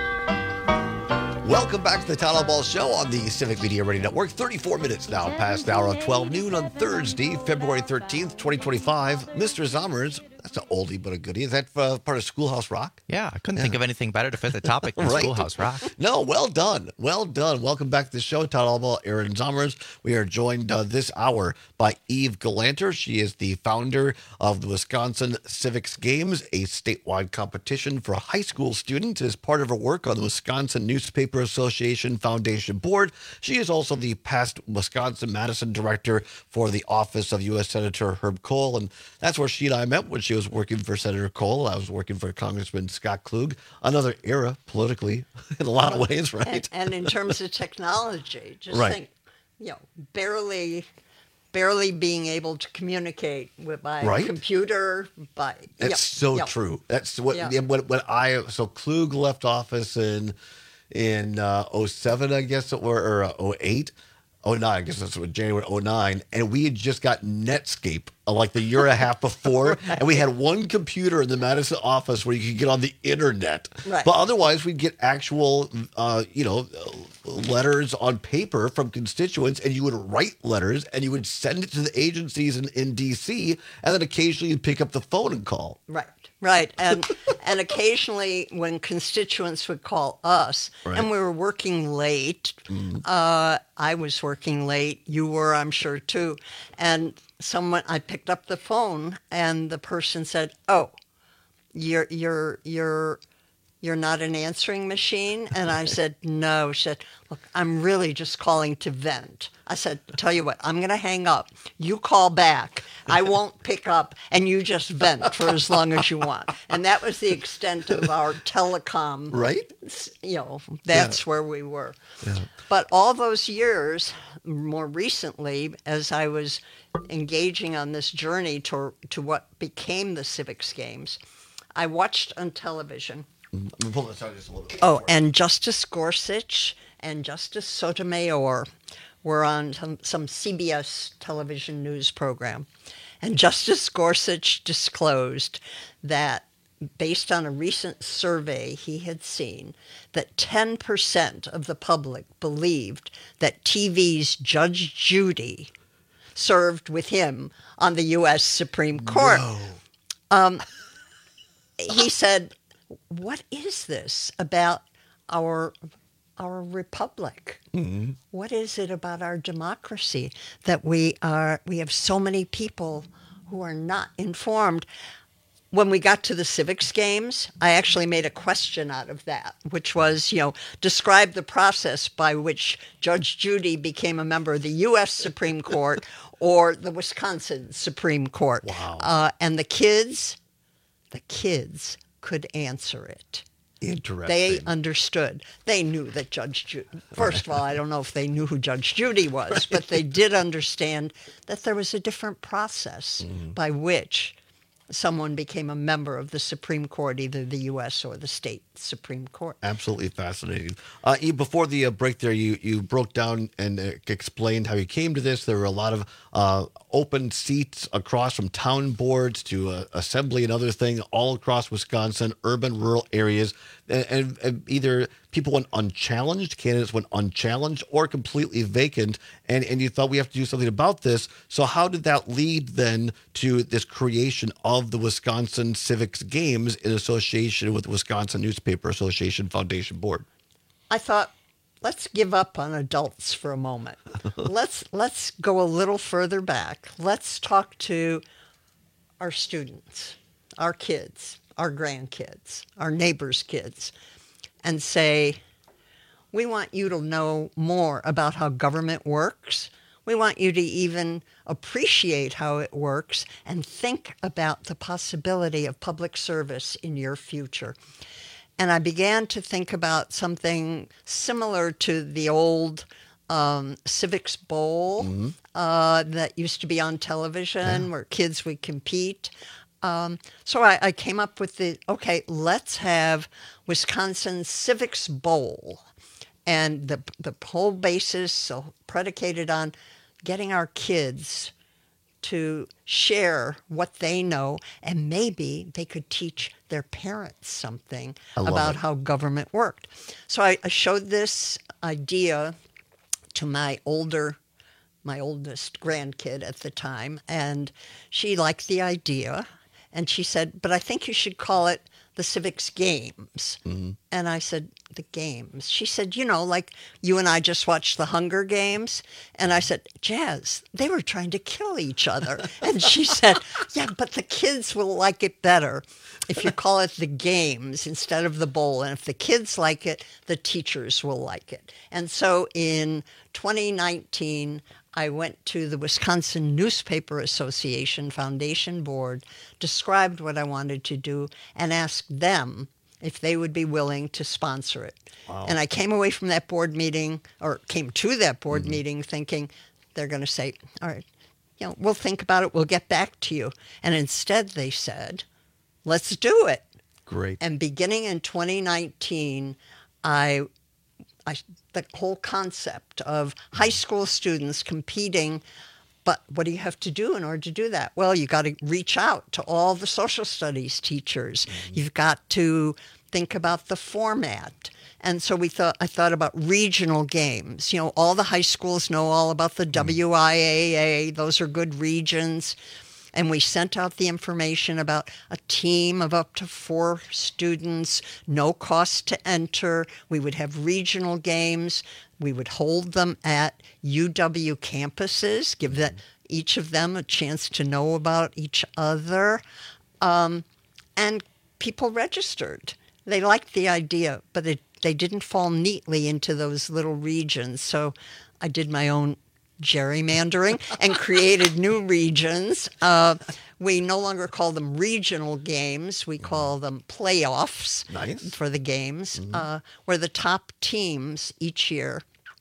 Welcome back to the Town Hall Ball Show on the Civic Media Radio Network. thirty-four minutes now past the hour of twelve noon on Thursday, February thirteenth, twenty twenty-five. Mister Zommers, that's an oldie but a goodie. Is that uh, part of Schoolhouse Rock? Yeah, I couldn't yeah. think of anything better to fit the topic than right. Schoolhouse Rock. No, well done. Well done. Welcome back to the show, Town Hall Ball, Aaron Zommers. We are joined uh, this hour by Eve Galanter. She is the founder of the Wisconsin Civics Games, a statewide competition for high school students. As part of her work on the Wisconsin Newspaper Association Foundation Board, she is also the past Wisconsin-Madison director for the office of U S Senator Herb Kohl, and that's where she and I met when she was working for Senator Kohl. I was working for Congressman Scott Klug. Another era politically in a lot of ways, right? And, and in terms of technology, just right. think, you know, barely, barely being able to communicate with by right? computer, by that's yep, so yep. true. That's what yeah. when, when I so Klug left office in in uh, oh seven, I guess, or, or uh, oh eight. oh nine, I guess that's what January oh nine, and we had just got Netscape uh, like the year and a half before, right. and we had one computer in the Madison office where you could get on the internet. Right. But otherwise, we'd get actual, uh, you know, letters on paper from constituents, and you would write letters, and you would send it to the agencies in, in D C, and then occasionally you'd pick up the phone and call. Right. Right, and and occasionally when constituents would call us, right. and we were working late, mm. uh, I was working late, you were, I'm sure, too, and someone, I picked up the phone, and the person said, oh, you're, you're, you're, you're not an answering machine? And I said, no. She said, look, I'm really just calling to vent. I said, tell you what, I'm going to hang up. You call back. I won't pick up, and you just vent for as long as you want. And that was the extent of our telecom. Right? You know, that's yeah. where we were. Yeah. But all those years, more recently, as I was engaging on this journey to, to what became the Civics Games, I watched on television. Let me pull this out just a little bit. Oh, and Justice Gorsuch and Justice Sotomayor were on some, some C B S television news program. And Justice Gorsuch disclosed that, based on a recent survey he had seen, that ten percent of the public believed that T V's Judge Judy served with him on the U S Supreme Court. No. Um, he said, what is this about our our republic? Mm-hmm. What is it about our democracy that we are we have so many people who are not informed? When we got to the Civics Games, I actually made a question out of that, which was, you know, describe the process by which Judge Judy became a member of the U S Supreme Court or the Wisconsin Supreme Court. Wow. Uh, and the kids, the kids could answer it. Interesting. They understood. They knew that Judge Judy, first of all, I don't know if they knew who Judge Judy was, but they did understand that there was a different process mm-hmm. by which someone became a member of the Supreme Court, either the U S or the state Supreme Court. Absolutely fascinating. Uh, you, before the uh, break there, you, you broke down and uh, explained how you came to this. There were a lot of uh, open seats across from town boards to uh, assembly and other things all across Wisconsin, urban, rural areas. And, and, and either people went unchallenged, candidates went unchallenged, or completely vacant. And, and you thought we have to do something about this. So how did that lead then to this creation of the Wisconsin Civics Games in association with the Wisconsin Newspaper Association Foundation Board? I thought, let's give up on adults for a moment. let's let's go a little further back. Let's talk to our students, our kids, our grandkids, our neighbors' kids, and say, we want you to know more about how government works. We want you to even appreciate how it works and think about the possibility of public service in your future. And I began to think about something similar to the old um, Civics Bowl Mm-hmm. uh, that used to be on television Yeah. where kids would compete. Um, so I, I came up with the, okay, let's have Wisconsin Civics Bowl. And the the whole basis so predicated on getting our kids to share what they know, and maybe they could teach their parents something I love about it. how government worked. So I, I showed this idea to my older, my oldest grandkid at the time, and she liked the idea, and she said, "But I think you should call it the Civics Games." Mm-hmm. And I said, "The games?" She said, "You know, like you and I just watched the Hunger Games." And I said, "Jazz, they were trying to kill each other." And she said, "Yeah, but the kids will like it better if you call it the games instead of the bowl. And if the kids like it, the teachers will like it." And so in twenty nineteen, I went to the Wisconsin Newspaper Association Foundation Board, described what I wanted to do, and asked them if they would be willing to sponsor it. Wow. And I came away from that board meeting, or came to that board Mm-hmm. meeting thinking they're going to say, "All right, you know, we'll think about it. We'll get back to you." And instead they said, "Let's do it." Great. And beginning in twenty nineteen, I, I the whole concept of high school students competing, but what do you have to do in order to do that? Well, you got to reach out to all the social studies teachers. You've got to think about the format. And so we thought I thought about regional games. You know, all the high schools know all about the W I A A. Those are good regions. And we sent out the information about a team of up to four students, no cost to enter. We would have regional games. We would hold them at U W campuses, give that, each of them a chance to know about each other. Um, and people registered. They liked the idea, but it, they didn't fall neatly into those little regions. So I did my own gerrymandering and created new regions. Uh, we no longer call them regional games. We call them playoffs Nice. for the games, uh, where the top teams each year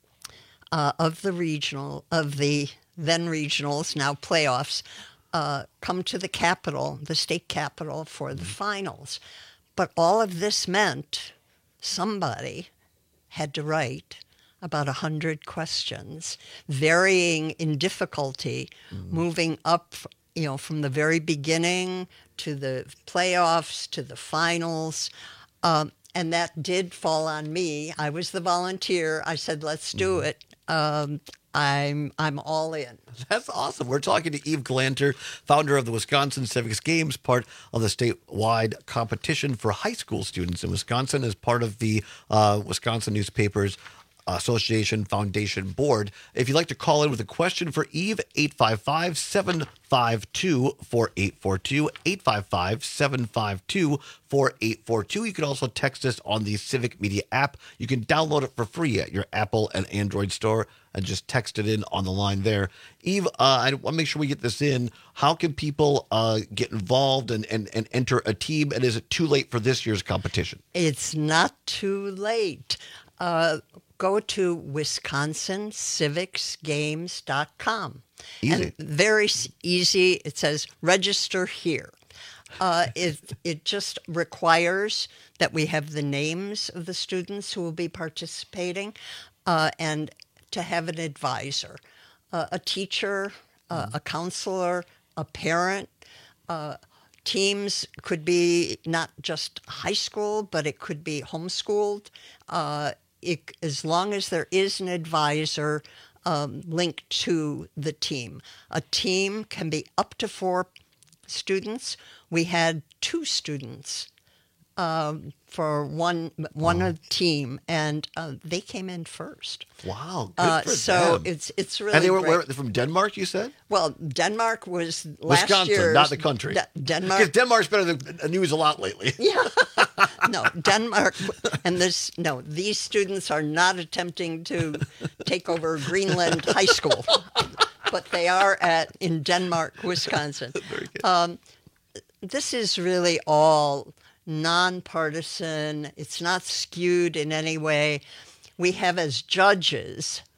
uh, of the regional, of the then regionals, now playoffs, uh, come to the capital, the state capital, for the finals. But all of this meant somebody had to write about one hundred questions, varying in difficulty, moving up, you know, from the very beginning to the playoffs to the finals. Um, and that did fall on me. I was the volunteer. I said, "Let's do it." Um, I'm I'm all in. That's awesome. We're talking to Eve Galanter, founder of the Wisconsin Civics Games, part of the statewide competition for high school students in Wisconsin, as part of the uh, Wisconsin Newspapers Association Foundation Board. If you'd like to call in with a question for Eve, eight five five, seven five two, four eight four two, eight five five, seven five two, four eight four two. You can also text us on the Civic Media app. You can download it for free at your Apple and Android store and just text it in on the line there. Eve, uh, I want to make sure we get this in. How can people uh, get involved and, and, and enter a team? And is it too late for this year's competition? It's not too late. Uh, go to wisconsin civics games dot com. Easy. And very s- easy. It says register here. Uh, it, it just requires that we have the names of the students who will be participating uh, and to have an advisor, uh, a teacher, uh, a counselor, a parent. Uh, teams could be not just high school, but it could be homeschooled. Uh, it, as long as there is an advisor um, linked to the team. A team can be up to four students. We had two students um, for one one Wow. a team, and uh, they came in first. Wow, good Uh, for so them. it's it's really And they were great. where, from Denmark, you said? Well, Denmark was last Wisconsin, year's- not the country. De- Denmark. Because Denmark's been in the news a lot lately. Yeah. No, Denmark, and this, no, these students are not attempting to take over Greenland High School, but they are at in Denmark, Wisconsin. Very good. Um, this is really all nonpartisan. It's not skewed in any way. We have as judges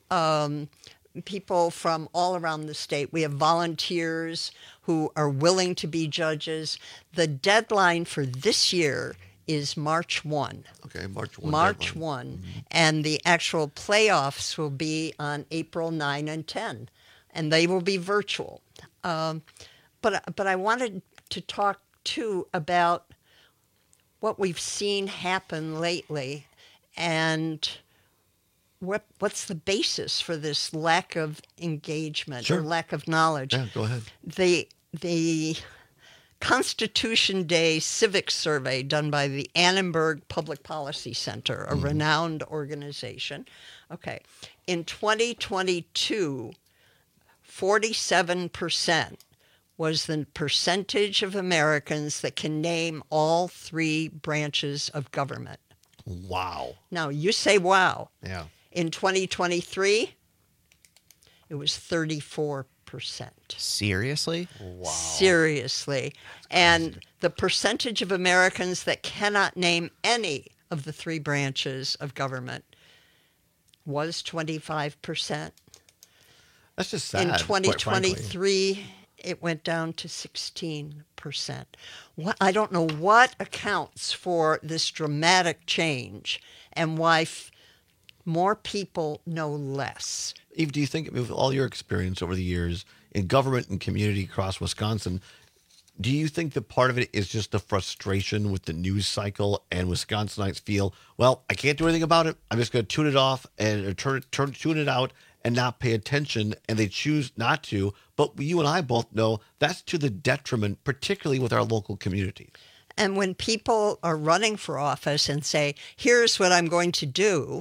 um, people from all around the state. We have volunteers who are willing to be judges. The deadline for this year is March first. Okay, March first. March deadline. first. Mm-hmm. And the actual playoffs will be on April ninth and tenth, and they will be virtual. Um, but, but I wanted to talk, too, about what we've seen happen lately and what what's the basis for this lack of engagement Sure. or lack of knowledge. Yeah, go ahead. The the Constitution Day Civic Survey done by the Annenberg Public Policy Center, a Mm-hmm. renowned organization. Okay. In twenty twenty-two, forty-seven percent was the percentage of Americans that can name all three branches of government. Wow. Now, you say wow. Yeah. In twenty twenty-three, it was thirty-four percent. Seriously? Wow. Seriously. And the percentage of Americans that cannot name any of the three branches of government was twenty-five percent. That's just sad. In quite frankly. twenty twenty-three, it went down to sixteen percent. What, I don't know what accounts for this dramatic change and why f- more people know less. Eve, do you think, with all your experience over the years in government and community across Wisconsin, do you think that part of it is just the frustration with the news cycle and Wisconsinites feel, well, I can't do anything about it. I'm just going to tune it off and or turn, turn, tune it out and not pay attention, and they choose not to. But you and I both know that's to the detriment, particularly with our local community. And when people are running for office and say, here's what I'm going to do,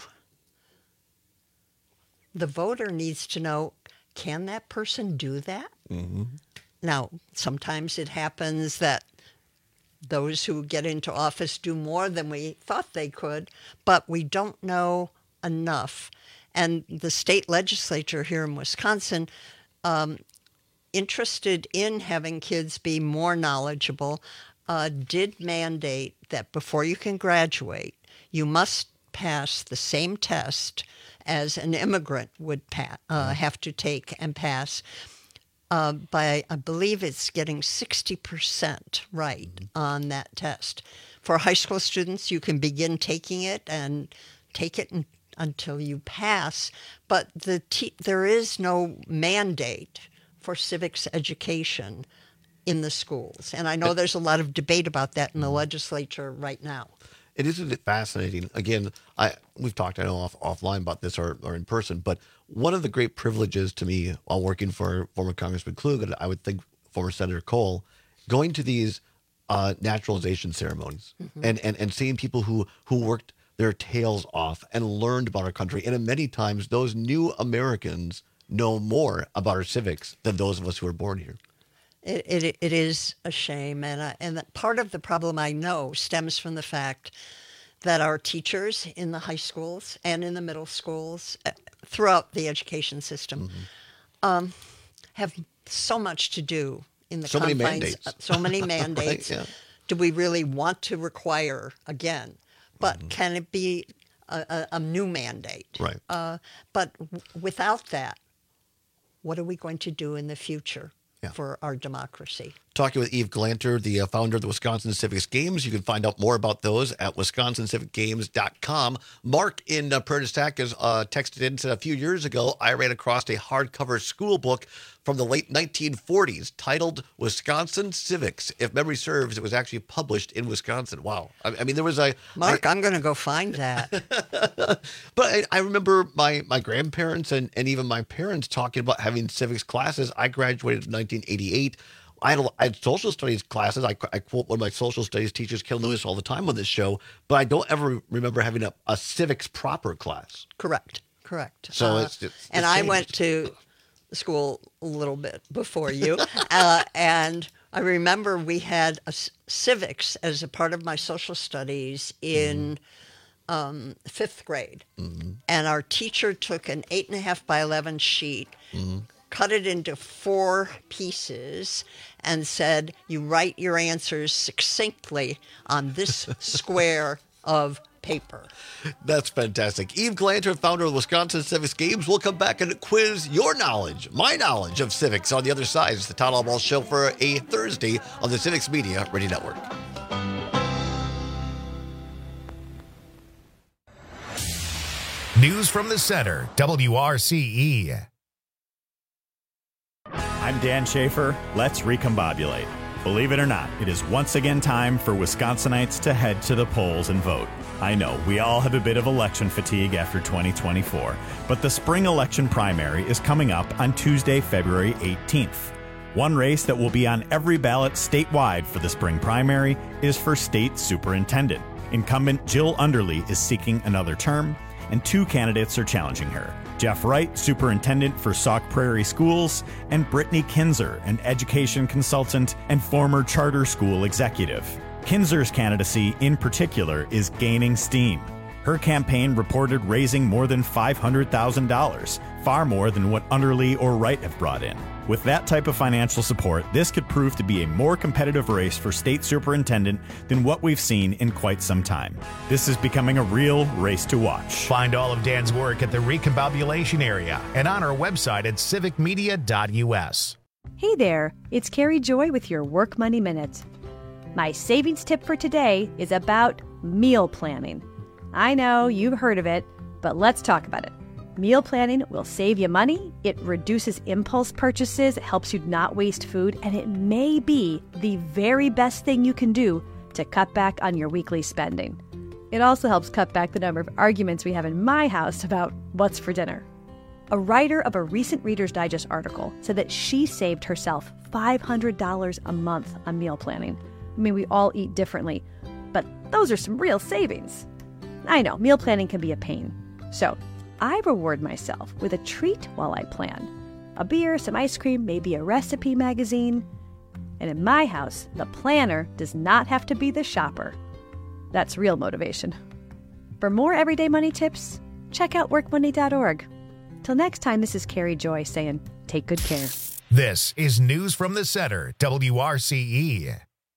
the voter needs to know, can that person do that? Mm-hmm. Now, sometimes it happens that those who get into office do more than we thought they could, but we don't know enough. And the state legislature here in Wisconsin, um, interested in having kids be more knowledgeable, uh, did mandate that before you can graduate, you must pass the same test as an immigrant would pa- uh, have to take and pass. Uh, by, I believe it's getting sixty percent right on that test. For high school students, you can begin taking it and take it in, until you pass, but the te- there is no mandate for civics education in the schools. And I know there's a lot of debate about that in the legislature right now. It isn't it fascinating. Again, I we've talked I know off offline about this or, or in person, but one of the great privileges to me while working for former Congressman Klug, and I would think former Senator Cole, going to these uh, naturalization ceremonies Mm-hmm. and, and, and seeing people who, who worked their tails off and learned about our country. And many times those new Americans know more about our civics than those of us who are born here. It, it, it is a shame, and uh, and part of the problem I know stems from the fact that our teachers in the high schools and in the middle schools, uh, throughout the education system, Mm-hmm. um, have so much to do in the So many confines, mandates. uh, so many mandates. Right, yeah. Do we really want to require again? But Mm-hmm. can it be a, a, a new mandate? Right. Uh, but w- without that, what are we going to do in the future Yeah. for our democracy? Talking with Eve Glanter, the uh, founder of the Wisconsin Civics Games. You can find out more about those at wisconsin civic games dot com. Mark in uh, Prentice Tack has uh, texted in, said a few years ago, I ran across a hardcover school book from the late nineteen forties titled Wisconsin Civics. If memory serves, it was actually published in Wisconsin. Wow. I, I mean, there was a... Mark, I, I'm going to go find that. but I, I remember my, my grandparents and, and even my parents talking about having civics classes. I graduated in nineteen eighty-eight. I had, a, I had social studies classes. I, I quote one of my social studies teachers, Ken Lewis, all the time on this show, but I don't ever remember having a, a civics proper class. Correct. Correct. So Uh, it's, it's and it's I changed. went to school a little bit before you, uh, and I remember we had a c- civics as a part of my social studies in Mm-hmm. um, fifth grade, and our teacher took an eight and a half by eleven sheet, Mm-hmm. cut it into four pieces, and said, "You write your answers succinctly on this square of paper. That's fantastic. Eve Galanter, founder of the Wisconsin Civics Games, will come back and quiz your knowledge, my knowledge of civics on the other side. It's the Todd Albaugh Show for a Thursday on the Civics Media Radio Network. News from the Center, W R C E. I'm Dan Schaefer. Let's recombobulate. Believe it or not, it is once again time for Wisconsinites to head to the polls and vote. I know, we all have a bit of election fatigue after twenty twenty-four, but the spring election primary is coming up on Tuesday, February eighteenth. One race that will be on every ballot statewide for the spring primary is for state superintendent. Incumbent Jill Underly is seeking another term, and two candidates are challenging her. Jeff Wright, superintendent for Sauk Prairie Schools, and Brittany Kinzer, an education consultant and former charter school executive. Kinzer's candidacy, in particular, is gaining steam. Her campaign reported raising more than five hundred thousand dollars, far more than what Underly or Wright have brought in. With that type of financial support, this could prove to be a more competitive race for state superintendent than what we've seen in quite some time. This is becoming a real race to watch. Find all of Dan's work at the Recombobulation area and on our website at civic media dot u s. Hey there, it's Carrie Joy with your Work Money Minute. My savings tip for today is about meal planning. I know you've heard of it, but let's talk about it. Meal planning will save you money, it reduces impulse purchases, it helps you not waste food, and it may be the very best thing you can do to cut back on your weekly spending. It also helps cut back the number of arguments we have in my house about what's for dinner. A writer of a recent Reader's Digest article said that she saved herself five hundred dollars a month on meal planning. I mean, we all eat differently, but those are some real savings. I know, meal planning can be a pain. So, I reward myself with a treat while I plan. A beer, some ice cream, maybe a recipe magazine. And in my house, the planner does not have to be the shopper. That's real motivation. For more everyday money tips, check out work money dot org. Till next time, this is Carrie Joy saying, take good care. This is News from the Center, W R C E.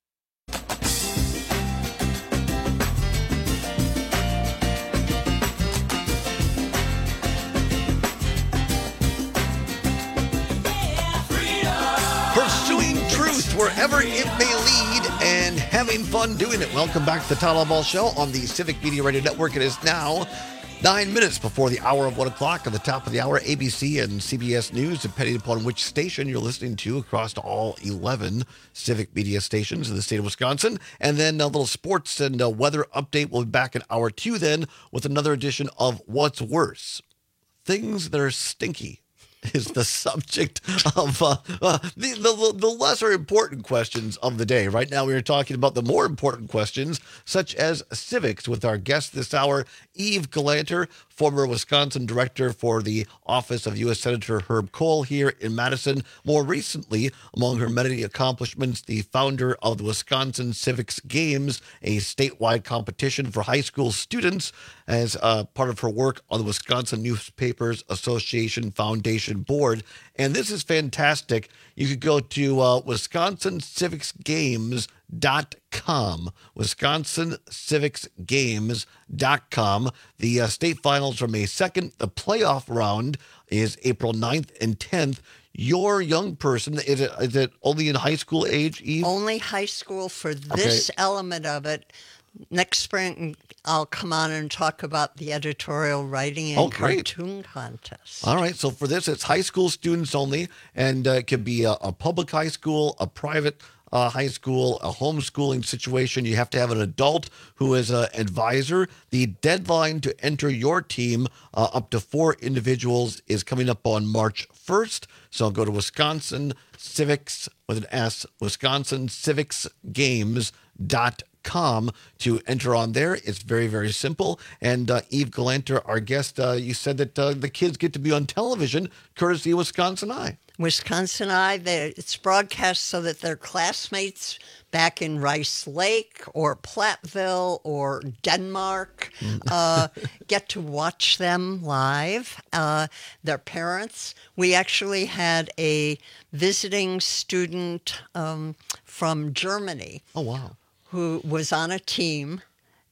Pursuing truth wherever it may lead and having fun doing it. Welcome back to the Todd Albaugh Show on the Civic Media Radio Network. It is now nine minutes before the hour of one o'clock. At the top of the hour, A B C and C B S News, depending upon which station you're listening to across all eleven Civic Media stations in the state of Wisconsin. And then a little sports and a weather update. We'll be back in hour two then with another edition of What's Worse? Things that are stinky is the subject of uh, uh, the, the the lesser important questions of the day. Right now we are talking about the more important questions, such as civics, with our guest this hour, Eve Galanter, former Wisconsin director for the office of U S Senator Herb Kohl here in Madison. More recently, among her many accomplishments, the founder of the Wisconsin Civics Games, a statewide competition for high school students, as uh, part of her work on the Wisconsin Newspapers Association Foundation Board. And this is fantastic. You could go to uh, wisconsin civics games dot com, wisconsin civics games dot com. The uh, state finals are May second. The playoff round is April ninth and tenth. Your young person, is it, is it only in high school age, Eve? Only high school for this okay. element of it. Next spring, I'll come on and talk about the editorial writing and oh, cartoon contest. All right. So for this, it's high school students only, and uh, it could be a, a public high school, a private uh, high school, a homeschooling situation. You have to have an adult who is an advisor. The deadline to enter your team, uh, up to four individuals, is coming up on March first. So go to Wisconsin Civics with an S, wisconsin civics games dot com to enter on there. It's very, very simple. And uh, Eve Galanter, our guest, uh, you said that uh, the kids get to be on television courtesy of Wisconsin Eye. Wisconsin Eye, it's broadcast so that their classmates back in Rice Lake or Platteville or Denmark uh, get to watch them live. Uh, their parents. We actually had a visiting student um, from Germany. Oh, wow. Who was on a team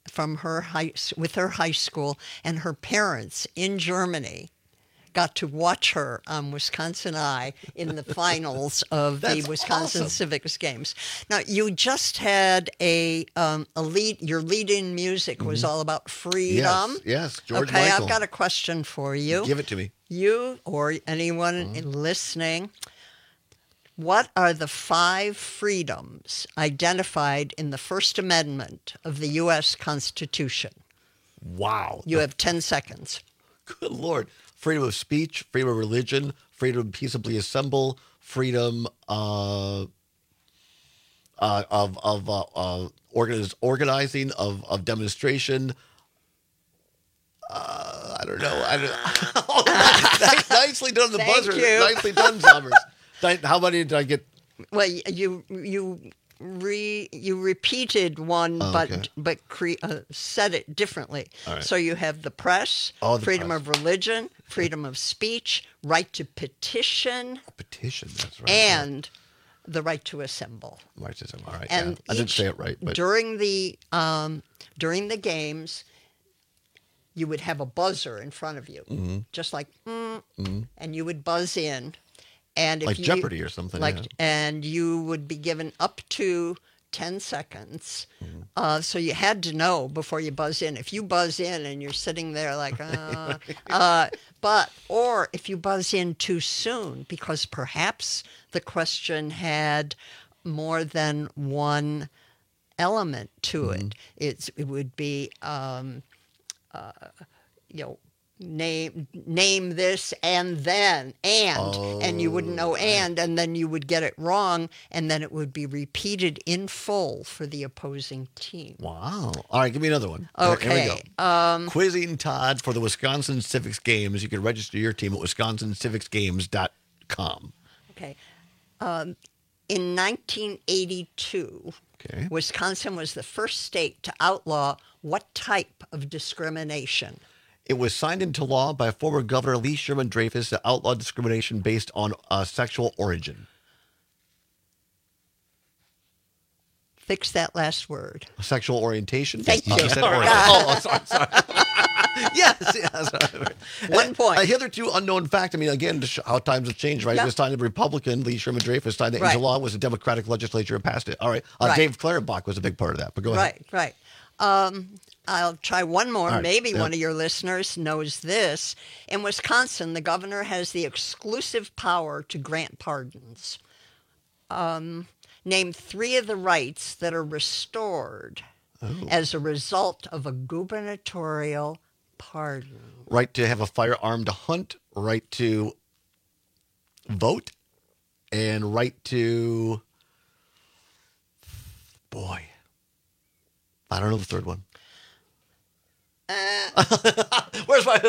from her high, with her high school, and her parents in Germany got to watch her on Wisconsin Eye in the finals of the Wisconsin awesome. Civics Games. Now, you just had a um, a lead. Your lead-in music was all about freedom. Yes, yes, George okay, Michael. I've got a question for you. Give it to me. You or anyone listening. What are the five freedoms identified in the First Amendment of the U S Constitution? Wow. You have ten seconds. Good Lord. Freedom of speech, freedom of religion, freedom to peaceably assemble, freedom uh, uh, of of uh, uh, organiz- organizing, of, of demonstration. Uh, I don't know. I don't, oh, nice, nicely done, the Thank buzzer. you. Nicely done, Summers. How many did I get? Well, you you re you repeated one, Oh, but okay. but cre- uh, said it differently. All right. So you have the press, Oh, the freedom press. of religion, freedom of speech, right to petition, Petition, that's right. and the right to assemble. Right to assemble. All right. And yeah. I didn't each- say it right, but during the um, during the games, you would have a buzzer in front of you, Mhm. just like, mm, Mhm. and you would buzz in, and if Like you, Jeopardy or something, like, yeah. and you would be given up to ten seconds. Mm-hmm. Uh, so you had to know before you buzz in. If you buzz in and you're sitting there like, uh, uh, but, or if you buzz in too soon, because perhaps the question had more than one element to it. It's, it would be, um, uh, you know, name name this and then and and you wouldn't know and and then you would get it wrong, and then it would be repeated in full for the opposing team. Wow. All right, give me another one. Here- Okay. Here we go. Um, Quizzing Todd for the Wisconsin Civics Games. You can register your team at wisconsin civics games dot com. Okay. Um, in nineteen eighty-two, Okay. Wisconsin was the first state to outlaw what type of discrimination? It was signed into law by former Governor Lee Sherman Dreyfus to outlaw discrimination based on uh, sexual origin. Fix that last word. Sexual orientation? Thank you. You said All origin. right. Oh, oh, sorry, sorry. yes, yes. One point. A hitherto unknown fact. I mean, again, to show how times have changed, right? Yeah. This time the Republican, Lee Sherman Dreyfus, signed that Right. into law. It was a Democratic legislature and passed it. All right. Uh, Right. Dave Clarenbach was a big part of that, but go ahead. Right, right. Um, I'll try one more. All right. Maybe Yep. one of your listeners knows this. In Wisconsin, the governor has the exclusive power to grant pardons. Um, name three of the rights that are restored Oh. as a result of a gubernatorial pardon. Right to have a firearm to hunt, right to vote, and right to, boy, I don't know the third one. Uh, Where's my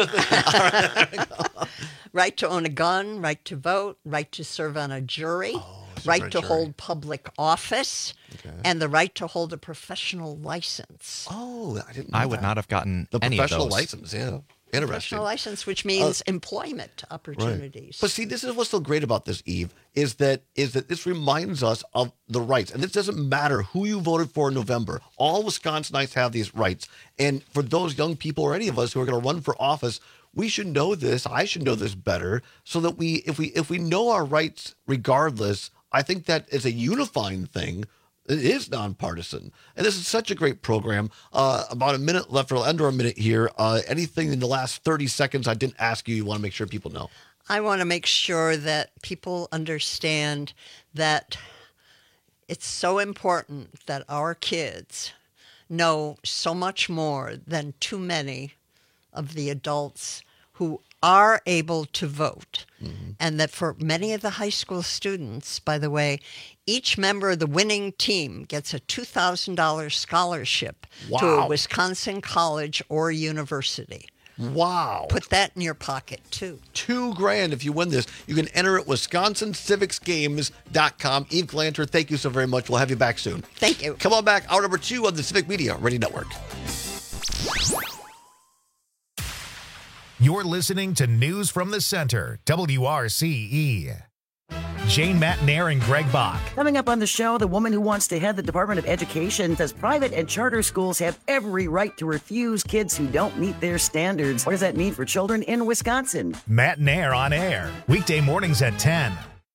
right to own a gun, right to vote, right to serve on a jury, serve right on a to jury. hold public office, Okay. and the right to hold a professional license. Oh, I didn't. I would not have gotten the any of professional those. license. Yeah, interesting. Professional license, which means employment opportunities. But see, this is what's so great about this, Eve, is that is that this reminds us of the rights. And this doesn't matter who you voted for in November. All Wisconsinites have these rights. And for those young people or any of us who are going to run for office, we should know this. I should know this better, so that we, if we, if we know our rights regardless, I think that is a unifying thing. It is nonpartisan. And this is such a great program. Uh, about a minute left, or under a minute here. Uh, anything in the last thirty seconds I didn't ask you, you want to make sure people know? I want to make sure that people understand that it's so important that our kids know so much more than too many of the adults who are able to vote. Mm-hmm. And that for many of the high school students, by the way, each member of the winning team gets a two thousand dollars scholarship to a Wow. Wisconsin college or university. Wow. Put that in your pocket, too. Two grand if you win this. You can enter at wisconsin civics games dot com. Eve Glanter, thank you so very much. We'll have you back soon. Thank you. Come on back. Hour number two of the Civic Media Radio Network. You're listening to News from the Center, W R C E. Jane Matnair and Greg Bach. Coming up on the show, the woman who wants to head the Department of Education says private and charter schools have every right to refuse kids who don't meet their standards. What does that mean for children in Wisconsin? Matnair on air, weekday mornings at ten.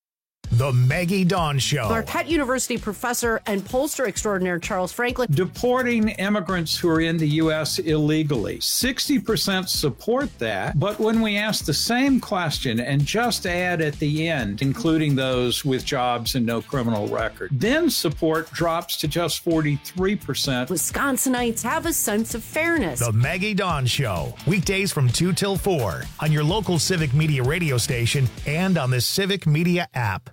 The Maggie Dawn Show. Marquette University professor and pollster extraordinaire Charles Franklin. Deporting immigrants who are in the U S illegally. sixty percent support that, but when we ask the same question and just add at the end, including those with jobs and no criminal record, then support drops to just forty-three percent. Wisconsinites have a sense of fairness. The Maggie Dawn Show, weekdays from two till four on your local Civic Media radio station and on the Civic Media app.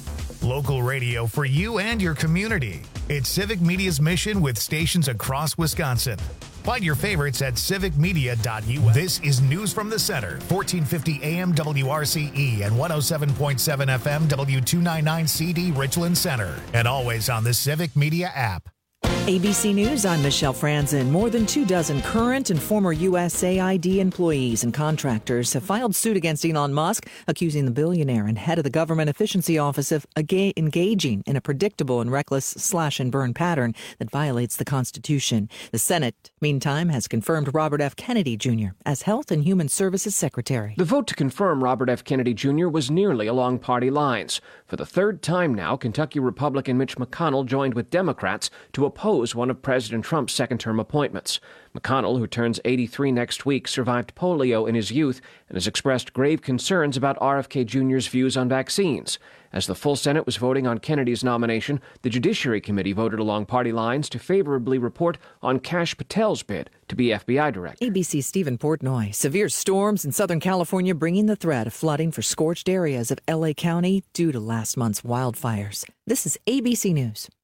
Local radio for you and your community. It's Civic Media's mission with stations across Wisconsin. Find your favorites at civic media dot u s. This is News from the Center, fourteen fifty A M W R C E and one oh seven point seven F M W two ninety-nine C D Richland Center. And always on the Civic Media app. A B C News, I'm Michelle Franzen. More than two dozen current and former U S A I D employees and contractors have filed suit against Elon Musk, accusing the billionaire and head of the Government Efficiency Office of engaging in a predictable and reckless slash-and-burn pattern that violates the Constitution. The Senate, meantime, has confirmed Robert F. Kennedy Junior as Health and Human Services Secretary. The vote to confirm Robert F. Kennedy Junior was nearly along party lines. For the third time now, Kentucky Republican Mitch McConnell joined with Democrats to oppose one of President Trump's second-term appointments. McConnell, who turns eighty-three next week, survived polio in his youth and has expressed grave concerns about R F K Junior's views on vaccines. As the full Senate was voting on Kennedy's nomination, the Judiciary Committee voted along party lines to favorably report on Kash Patel's bid to be F B I director. A B C's Stephen Portnoy. Severe storms in Southern California bringing the threat of flooding for scorched areas of L A County due to last month's wildfires. This is A B C News.